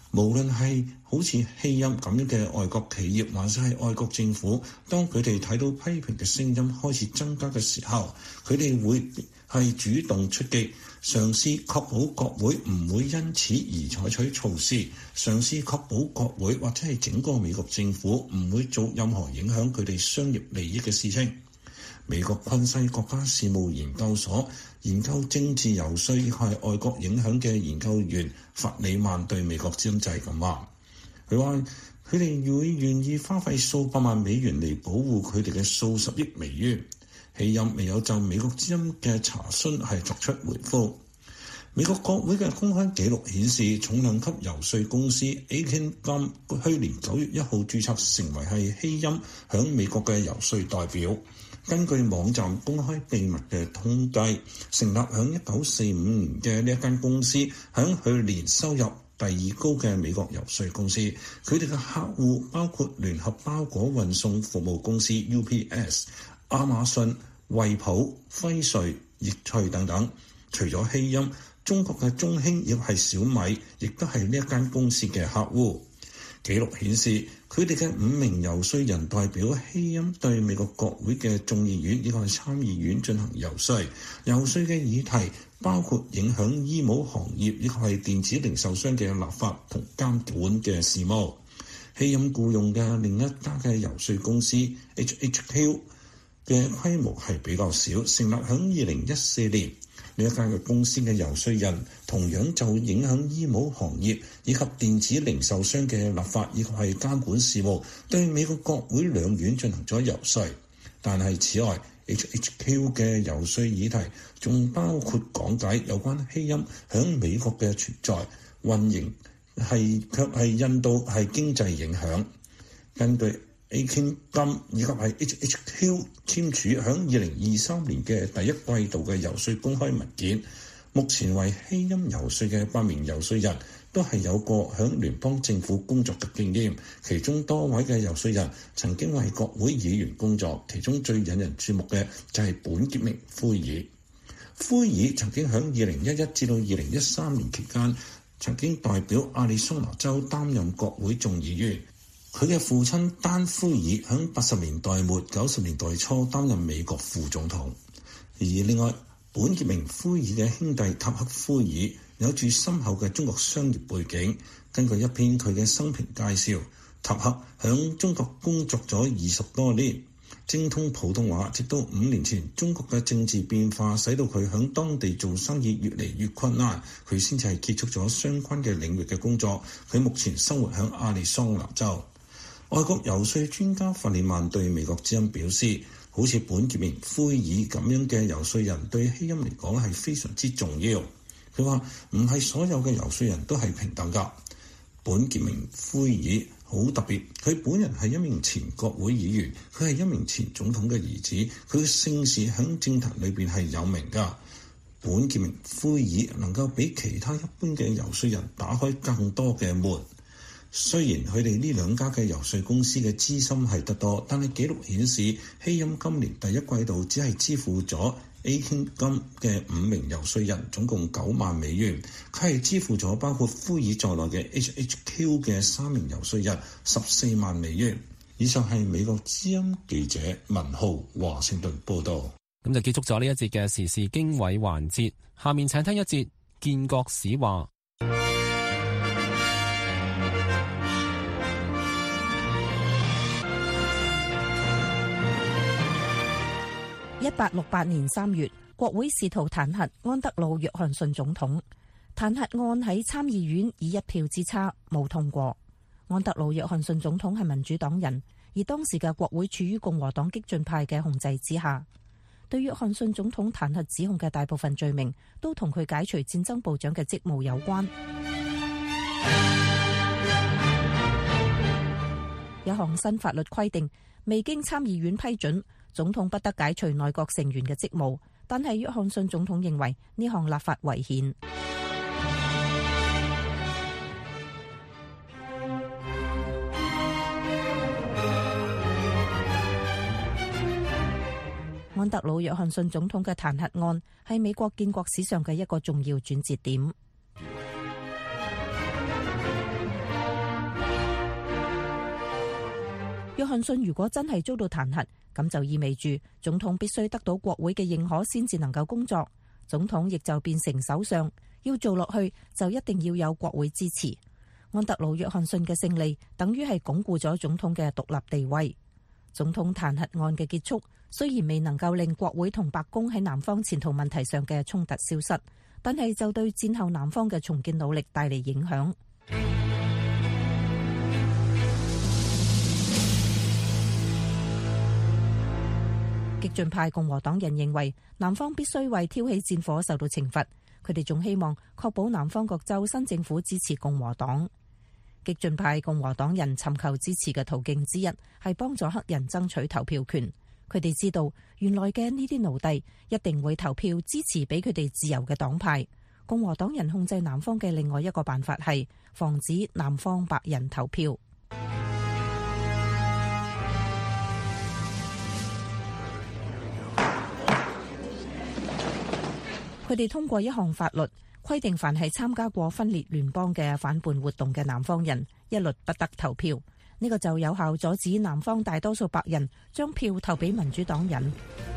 無論係好似希欽咁樣嘅外國企業，還是係外國政府，當佢哋睇到批評嘅聲音開始增加嘅時候，佢哋會係主動出擊，嘗試確保國會唔會因此而採取措施，嘗試確保國會或者係整個美國政府唔會做任何影響佢哋商業利益嘅事情。美國昆西國家事務研究所研究政治游說係外國影響嘅研究員弗里曼對美國之音就係咁話，佢話佢哋會願意花費數百萬美元嚟保護佢哋嘅數十億美元。希欽未有就美國之音嘅查詢係作出回覆。美國國會嘅公開記錄顯示，重量級游說公司 Akin Gum 去年九月一號註冊成為係希欽響美國嘅游說代表。根據網站公開秘密嘅統計，成立響一九四五年嘅呢一間公司，響去年收入第二高嘅美國游說公司。佢哋嘅客戶包括聯合包裹運送服務公司 U P S、亞馬遜、惠普、輝瑞、易趣等等。除咗希欽，中國嘅中興亦係小米，亦都係呢一間公司嘅客戶。記錄顯示，佢哋嘅五名游說人代表希欽對美國國會嘅眾議院以及參議院進行游說。游說嘅議題包括影響醫務行業以及係電子零售商嘅立法同監管嘅事務。希欽僱用嘅另一家嘅游說公司 H H Q 嘅規模係比較少，成立響二零一四年。呢一間嘅公司嘅游說人同樣就影響醫務行業以及電子零售商嘅立法以及係監管事務，對美國國會兩院進行咗游說。但係此外 ，H H Q 嘅游說議題仲包括講解有關希欽響美國嘅存在、運營係卻係印度係經濟影響。根據Akin Gum 以及係 H H Q 簽署響二零二三年嘅第一季度嘅游說公開文件，目前為希欽游說嘅八名游說人都係有過響聯邦政府工作嘅經驗，其中多位嘅游說人曾經為國會議員工作，其中最引人注目嘅就係本傑明·灰爾。灰爾曾經響二零一一至到二零一三年期間，曾經代表亞利桑那州擔任國會眾議員。佢嘅父親丹灰爾響八十年代末九十年代初擔任美國副總統。而另外本傑明·灰爾嘅兄弟塔克·灰爾有住深厚嘅中國商業背景。根據一篇佢嘅生平介紹，塔克響中國工作咗二十多年，精通普通話，直到五年前中國嘅政治變化使到佢響當地做生意越嚟越困難，佢先至係結束咗相關嘅領域嘅工作。佢目前生活響亞利桑那州。外國游說專家弗里曼對美國之音表示，好似本傑明·灰爾咁樣嘅游說人對希欽嚟講係非常之重要。佢話唔係所有嘅游說人都係平等㗎。本傑明·灰爾好特別，佢本人係一名前國會議員，佢係一名前總統嘅兒子，佢嘅姓氏響政壇裏邊係有名㗎。本傑明·灰爾能夠比其他一般嘅游說人打開更多嘅門。雖然佢哋呢兩家嘅游說公司嘅資深係得多，但係記錄顯示，希欽今年第一季度只係支付咗 Akin Gum 嘅五名游說人總共九萬美元，佢係支付咗包括灰爾在內嘅 H H Q 嘅三名游說人十四萬美元。以上係美國之音記者文浩華盛頓報道。 咁就結束咗呢一節嘅時事經緯環節，下面請聽一節建國史話。 一八六八年三月，國會試圖彈劾安德魯·約翰遜總統，彈劾案喺參議院以一票之差冇通過。安德魯·約翰遜總統係民主黨人，而當時嘅國會處於共和黨激進派嘅控制之下。對約翰遜總統彈劾指控嘅大部分罪名都同佢解除戰爭部長嘅職務有關。有項新法律規定，未經參議院批准，總統不得解除內閣成員嘅職務，但係約翰遜總統認為呢項立法違憲。安德魯·約翰遜總統嘅彈劾案係美國建國史上嘅一個重要轉折點。 約翰遜如果真係遭到彈劾，咁就意味住總統必須得到國會嘅認可先至能夠工作，總統亦就變成首相，要做落去就一定要有國會支持。安德魯約翰遜嘅勝利等於係鞏固咗總統嘅獨立地位。總統彈劾案嘅結束雖然未能夠令國會同白宮喺南方前途問題上嘅衝突消失，但係就對戰後南方嘅重建努力帶嚟影響。激進派共和黨人認為南方必須為挑起戰火受到懲罰，佢哋仲希望確保南方各州新政府支持共和黨。激進派共和黨人尋求支持嘅途徑之一係幫助黑人爭取投票權。佢哋知道原來嘅呢啲奴隸一定會投票支持俾佢哋自由嘅黨派。共和黨人控制南方嘅另外一個辦法係防止南方白人投票。佢哋通過一項法律，規定凡係參加過分裂聯邦嘅反叛活動嘅南方人，一律不得投票。呢個就有效阻止南方大多數白人將票投俾民主黨人。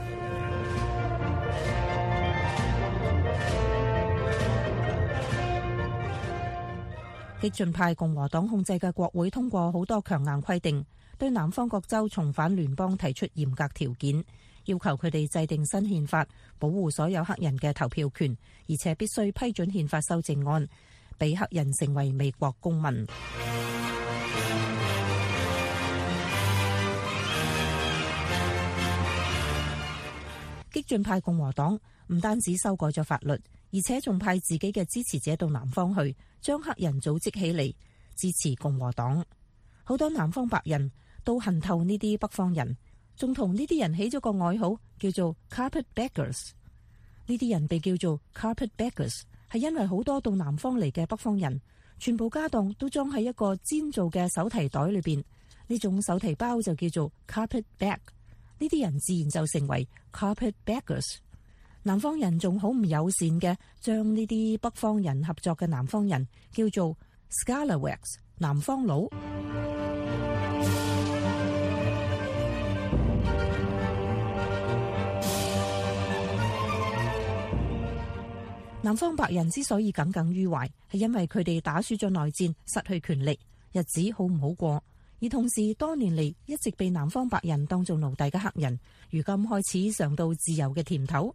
激進派共和黨控制嘅國會通過好多強硬規定，對南方各州重返聯邦提出嚴格條件，要求佢哋制定新憲法，保護所有黑人嘅投票權，而且必須批准憲法修正案，俾黑人成為美國公民。激進派共和黨唔單止修改咗法律，而且仲派自己嘅支持者到南方去，將黑人組織起嚟支持共和黨。好多南方白人都恨透呢啲北方人，仲同呢啲人起咗個外號叫做 Carpetbaggers。呢啲人被叫做 Carpetbaggers 係因為好多到南方嚟嘅北方人，全部家當都裝喺一個尖做嘅手提袋裏邊，呢種手提包就叫做 Carpet Bag。呢啲人自然就成為 Carpetbaggers。南方人仲好唔友善嘅，將呢啲北方人合作嘅南方人叫做 Scalawags 南方佬。南方白人之所以耿耿於懷，係因為佢哋打輸咗內戰，失去權力，日子好唔好過。而同時多年嚟一直被南方白人當做奴隸嘅黑人，如今開始嘗到自由嘅甜頭。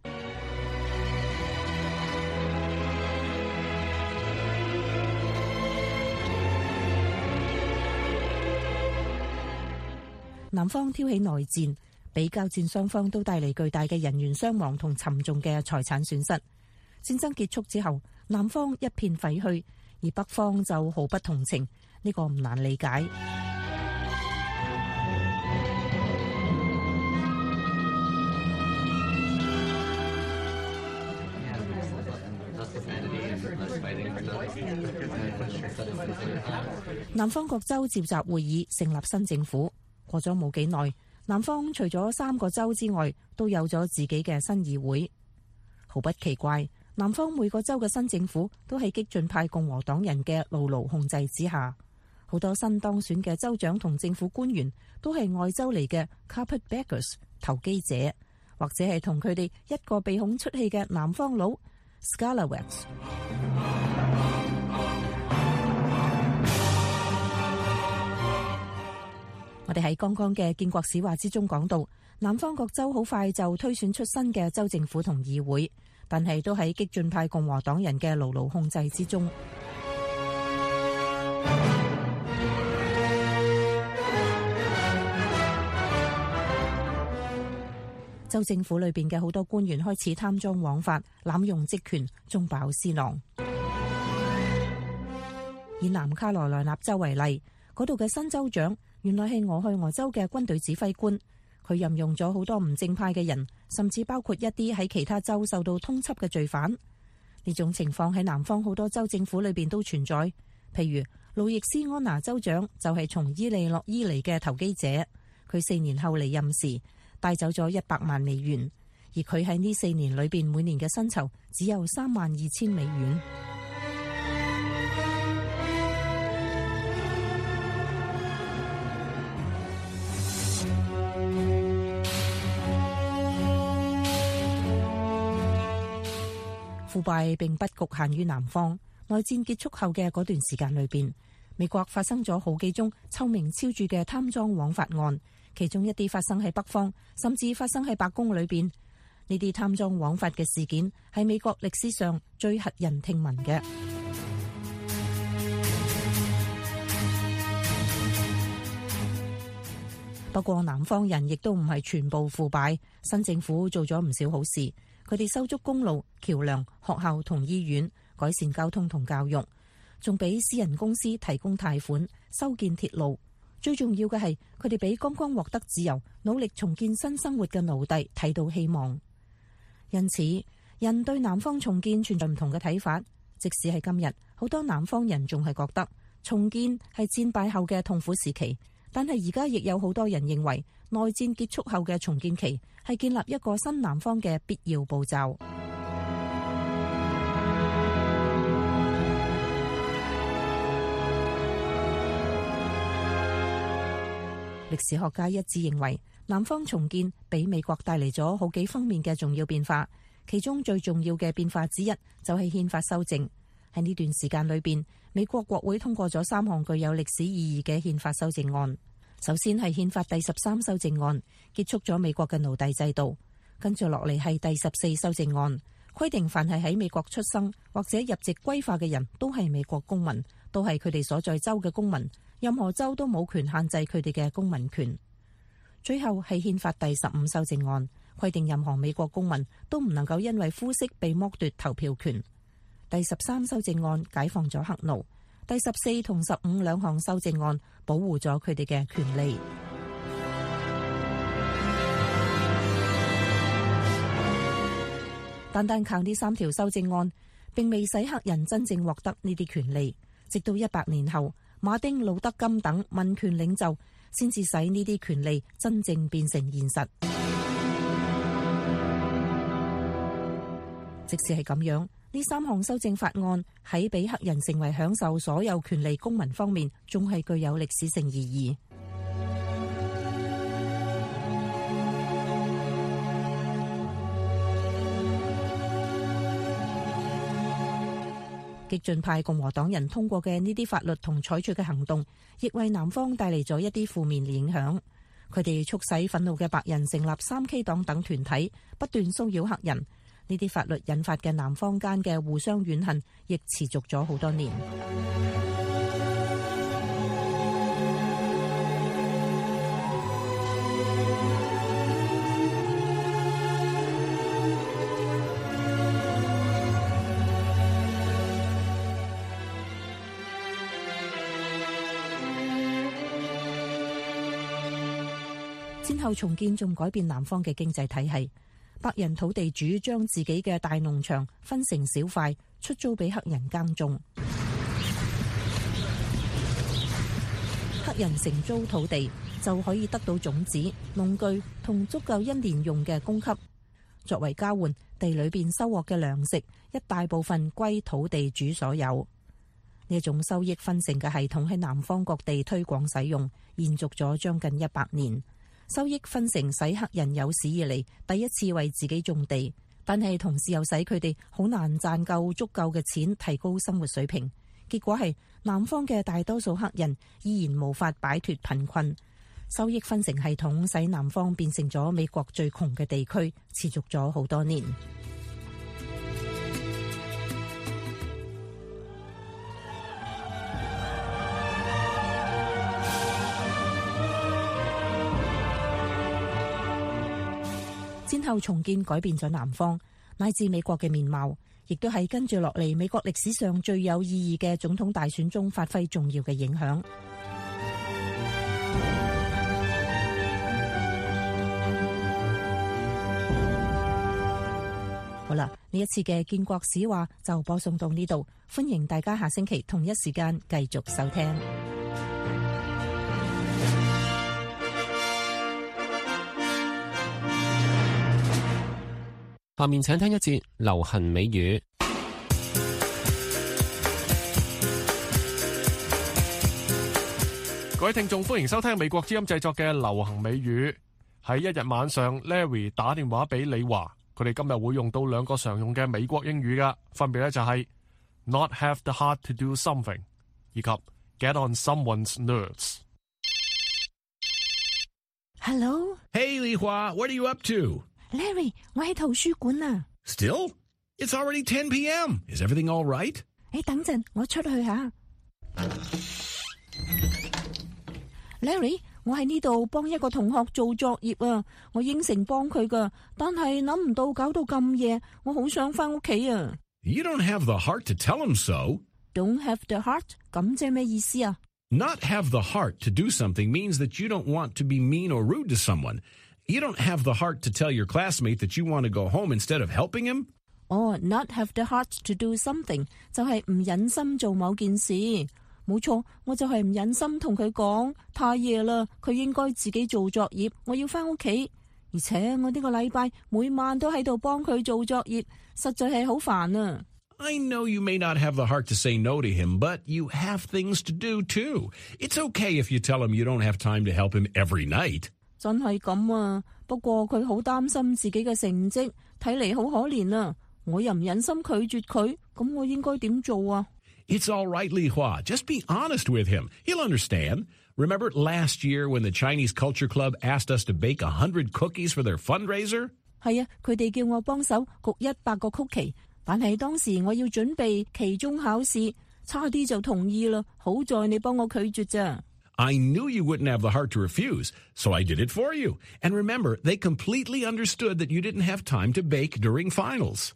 南方挑起內戰，俾交戰雙方都帶嚟巨大嘅人員傷亡同沉重嘅財產損失。戰爭結束之後，南方一片廢墟，而北方就毫不同情，呢個唔難理解。南方各州召集會議成立新政府，過咗冇幾耐，南方除咗三個州之外，都有咗自己嘅新議會。毫不奇怪，南方每個州嘅新政府都喺激進派共和黨人嘅牢牢控制之下。好多新當選嘅州長同政府官員都係外州嚟嘅 Carpetbaggers 投機者，或者係同佢哋一個鼻孔出氣嘅南方佬 Scalawags。我哋喺剛剛嘅建國史話之中講到，南方各州好快就推選出新嘅州政府同議會，但係都喺激進派共和黨人嘅牢牢控制之中。州政府裏邊嘅好多官員開始貪贓枉法、濫用職權、中飽私囊。以南卡羅來納州為例，嗰度嘅新州長原來係俄亥俄州嘅軍隊指揮官，佢任用咗好多唔正派嘅人，甚至包括一啲喺其他州受到通緝嘅罪犯。呢種情況喺南方好多州政府裏邊都存在。譬如路易斯安那州長就係從伊利諾伊嚟嘅投機者，佢四年後離任時帶走咗一百萬美元，而佢喺呢四年裏邊每年嘅薪酬只有三萬二千美元。 腐敗並不局限於南方。內戰結束後嘅嗰段時間裏邊，美國發生咗好幾宗臭名昭著嘅貪贓枉法案，其中一啲發生喺北方，甚至發生喺白宮裏邊。呢啲貪贓枉法嘅事件係美國歷史上最駭人聽聞嘅。不過南方人亦都唔係全部腐敗，新政府做咗唔少好事，佢哋修築公路、橋樑、學校同醫院，改善交通同教育，仲俾私人公司提供貸款，修建鐵路。最重要嘅係，佢哋俾剛剛獲得自由、努力重建新生活嘅奴隸睇到希望。因此，人對南方重建存在唔同嘅睇法。即使係今日，好多南方人仲係覺得重建係戰敗後嘅痛苦時期。但係而家亦有好多人認為，內戰結束後嘅重建期係建立一個新南方嘅必要步驟。歷史學家一致認為，南方重建俾美國帶嚟咗好幾方面嘅重要變化，其中最重要嘅變化之一就係憲法修正。喺呢段時間裏邊，美國國會通過咗三項具有歷史意義嘅憲法修正案。首先係憲法第十三修正案，結束咗美國嘅奴隸制度。跟住落嚟係第十四修正案，規定凡係喺美國出生或者入籍歸化嘅人都係美國公民，都係佢哋所在州嘅公民，任何州都冇權限制佢哋嘅公民權。最後係憲法第十五修正案，規定任何美國公民都唔能夠因為膚色被剝奪投票權。第十三修正案解放咗黑奴。第十四同十五兩項修正案保護咗佢哋嘅權利。單單靠呢三條修正案，並未使黑人真正獲得呢啲權利。直到一百年後，馬丁路德金等民權領袖先至使呢啲權利真正變成現實。即使係咁樣，呢三項修正法案喺俾黑人成為享受所有權利公民方面，仲係具有歷史性意義。激進派共和黨人通過嘅呢啲法律同採取嘅行動，亦為南方帶嚟咗一啲負面影響。佢哋促使憤怒嘅白人成立三 K 黨等團體，不斷騷擾黑人。呢啲法律引發嘅南方間嘅互相怨恨，亦持續咗好多年。戰後重建仲改變南方嘅經濟體系。白人土地主將自己嘅大農場分成小塊，出租俾黑人耕種。黑人承租土地就可以得到種子、農具同足夠一年用嘅供給。作為交換，地裏邊收穫嘅糧食一大部分歸土地主所有。呢種收益分成嘅系統喺南方各地推廣使用，延續咗將近一百年。收益分成使黑人有史以嚟第一次為自己種地，但係同時又使佢哋好難賺夠足夠嘅錢提高生活水平。結果係南方嘅大多數黑人依然無法擺脫貧困。收益分成系統使南方變成咗美國最窮嘅地區，持續咗好多年。戰後重建改變咗南方乃至美國嘅面貌，亦都係跟住落嚟美國歷史上最有意義嘅總統大選中發揮重要嘅影響。好啦，呢一次嘅建國史話就播送到呢度，歡迎大家下星期同一時間繼續收聽。 下面請聽一節流行美語。 各位聽眾，歡迎收聽美國之音製作嘅流行美語。喺一日晚上 ，Larry 打電話俾李華， 佢哋今日會用到兩個常用嘅美國英語㗎，分別咧就係 not have the heart to do something 以及 get on someone's nerves。 Hello， Hey Li Hua, what are you up to? Larry， 我喺圖書館啊。 Still? It's already ten p m Is everything all right? 你等陣，我出去下。Larry， 我喺呢度幫一個同學做作業啊，我應承幫佢噶，但係諗唔到搞到咁夜，我好想翻屋企啊。 You don't have the heart to tell him so. Don't have the heart？ 咁即係咩意思啊？ Not have the heart to do something means that you don't want to be mean or rude to someone. You don't have the heart to tell your classmate that you want to go home instead of helping him? 哦、oh,，not have the heart to do something 就係唔忍心做某件事。冇錯，我就係唔忍心同佢講太夜啦，佢應該自己做作業，我要翻屋企。而且我呢個禮拜每晚都喺度幫佢做作業，實在係好煩啊。 I know you may not have the heart to say no to him, but you have things to do too. It's okay if you tell him you don't have time to help him every night. 真係咁啊，不過佢好擔心自己嘅成績，睇嚟好可憐啊。我又唔忍心拒絕佢，咁我應該點做啊？ It's all right, Li Hua. Just be honest with him. He'll understand. Remember last year when the Chinese Culture Club asked us to bake a hundred cookies for their fundraiser? 係啊，佢哋叫我幫手焗一百個曲奇，但係當時我要準備期中考試，差啲就同意啦。好在你幫我拒絕咋。 I knew you wouldn't have the heart to refuse, so I did it for you. And remember, they completely understood that you didn't have time to bake during finals.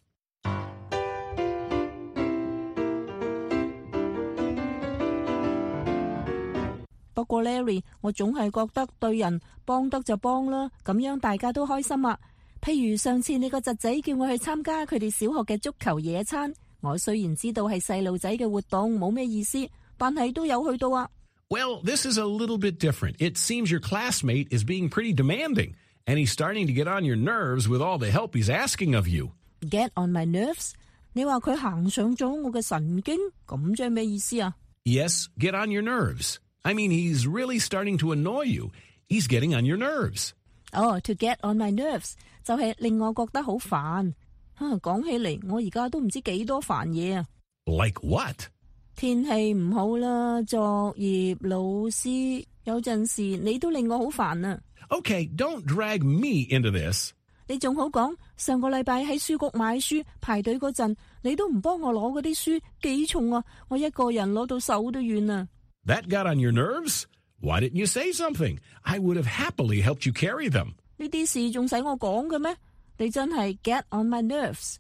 不過 Larry， 我總係覺得對人幫得就幫啦，咁樣大家都開心啊。譬如上次你個侄仔叫我去參加佢哋小學嘅足球野餐，我雖然知道係細路仔嘅活動冇咩意思，但係都有去到啊。 Well, this is a little bit different. It seems your classmate is being pretty demanding, and he's starting to get on your nerves with all the help he's asking of you. Get on my nerves？ 你話佢行上咗我嘅神經，咁即係咩意思啊？ Yes, get on your nerves. I mean, he's really starting to annoy you. He's getting on your nerves. Oh, to get on my nerves 就係令我覺得好煩。啊，講起嚟，我而家都唔知幾多煩嘢啊。 Like what？ 天氣唔好啦，作業、老師，有陣時你都令我好煩啊。 Okay, don't drag me into this. 你仲好講，上個禮拜喺書局買書排隊嗰陣，你都唔幫我攞嗰啲書，幾重啊！我一個人攞到手都軟啊。 That got on your nerves? Why didn't you say something? I would have happily helped you carry them. 呢啲事仲使我講嘅咩？你真係 get on my nerves.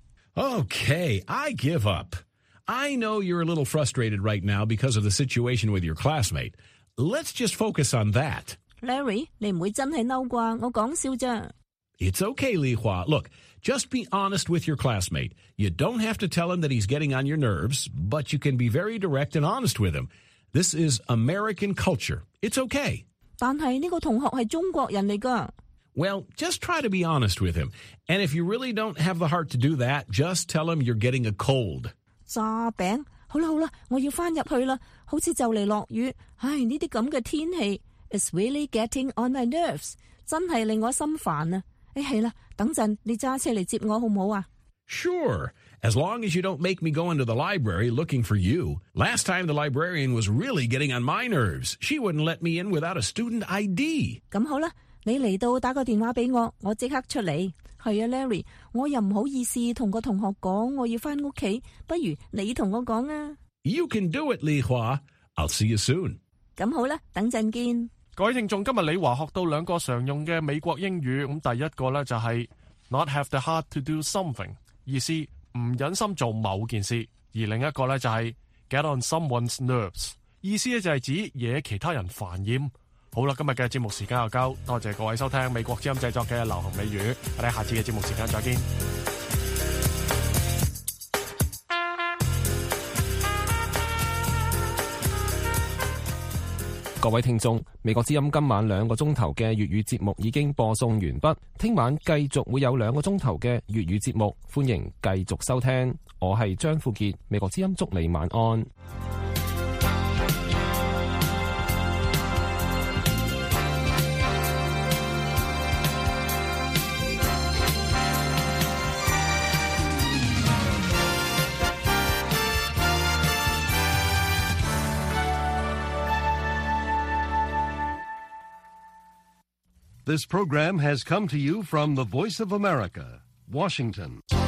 Okay, I give up. I know you're a little frustrated right now because of the situation with your classmate. Let's just focus on that. Larry, 你唔會真係嬲啩？我講笑咋。 It's okay, Li Hua. Look, just be honest with your classmate. You don't have to tell him that he's getting on your nerves, but you can be very direct and honest with him. This is American culture. It's okay. 但係呢個同學係中國人嚟㗎。 Well, just try to be honest with him. And if you really don't have the heart to do that, just tell him you're getting a cold. 炸餅，好啦好啦，我要返入去啦，好似就嚟落雨。唉，呢啲咁嘅天氣 ，It's really getting on my nerves， 真係令我心煩啊！誒係啦，等陣你揸車嚟接我好唔好啊？ Sure, as long as you don't make me go into the library looking for you. Last time the librarian was really getting on my nerves. She wouldn't let me in without a student I D. 咁好啦，你嚟到打個電話俾我，我即刻出嚟。係啊 ，Larry， 我又唔好意思同個同學講我要返屋企，不如你同我講啊。 You can do it, Li Hua. I'll see you soon. 咁好啦，等陣見。 各位聽眾，今日李華學到兩個常用嘅美國英語，咁第一個呢就係 not have the heart to do something， 意思唔忍心做某件事；而另一個呢就係 get on someone's nerves， 意思呢就係指惹其他人煩厭。好啦，今日嘅節目時間又夠，多謝各位收聽美國之音製作嘅流行美語，我哋下次嘅節目時間再見。 各位聽眾，美國之音今晚兩個鐘頭嘅粵語節目已經播送完畢，聽晚繼續會有兩個鐘頭嘅粵語節目，歡迎繼續收聽。我係張富傑，美國之音祝你晚安。 This program has come to you from the Voice of America, Washington.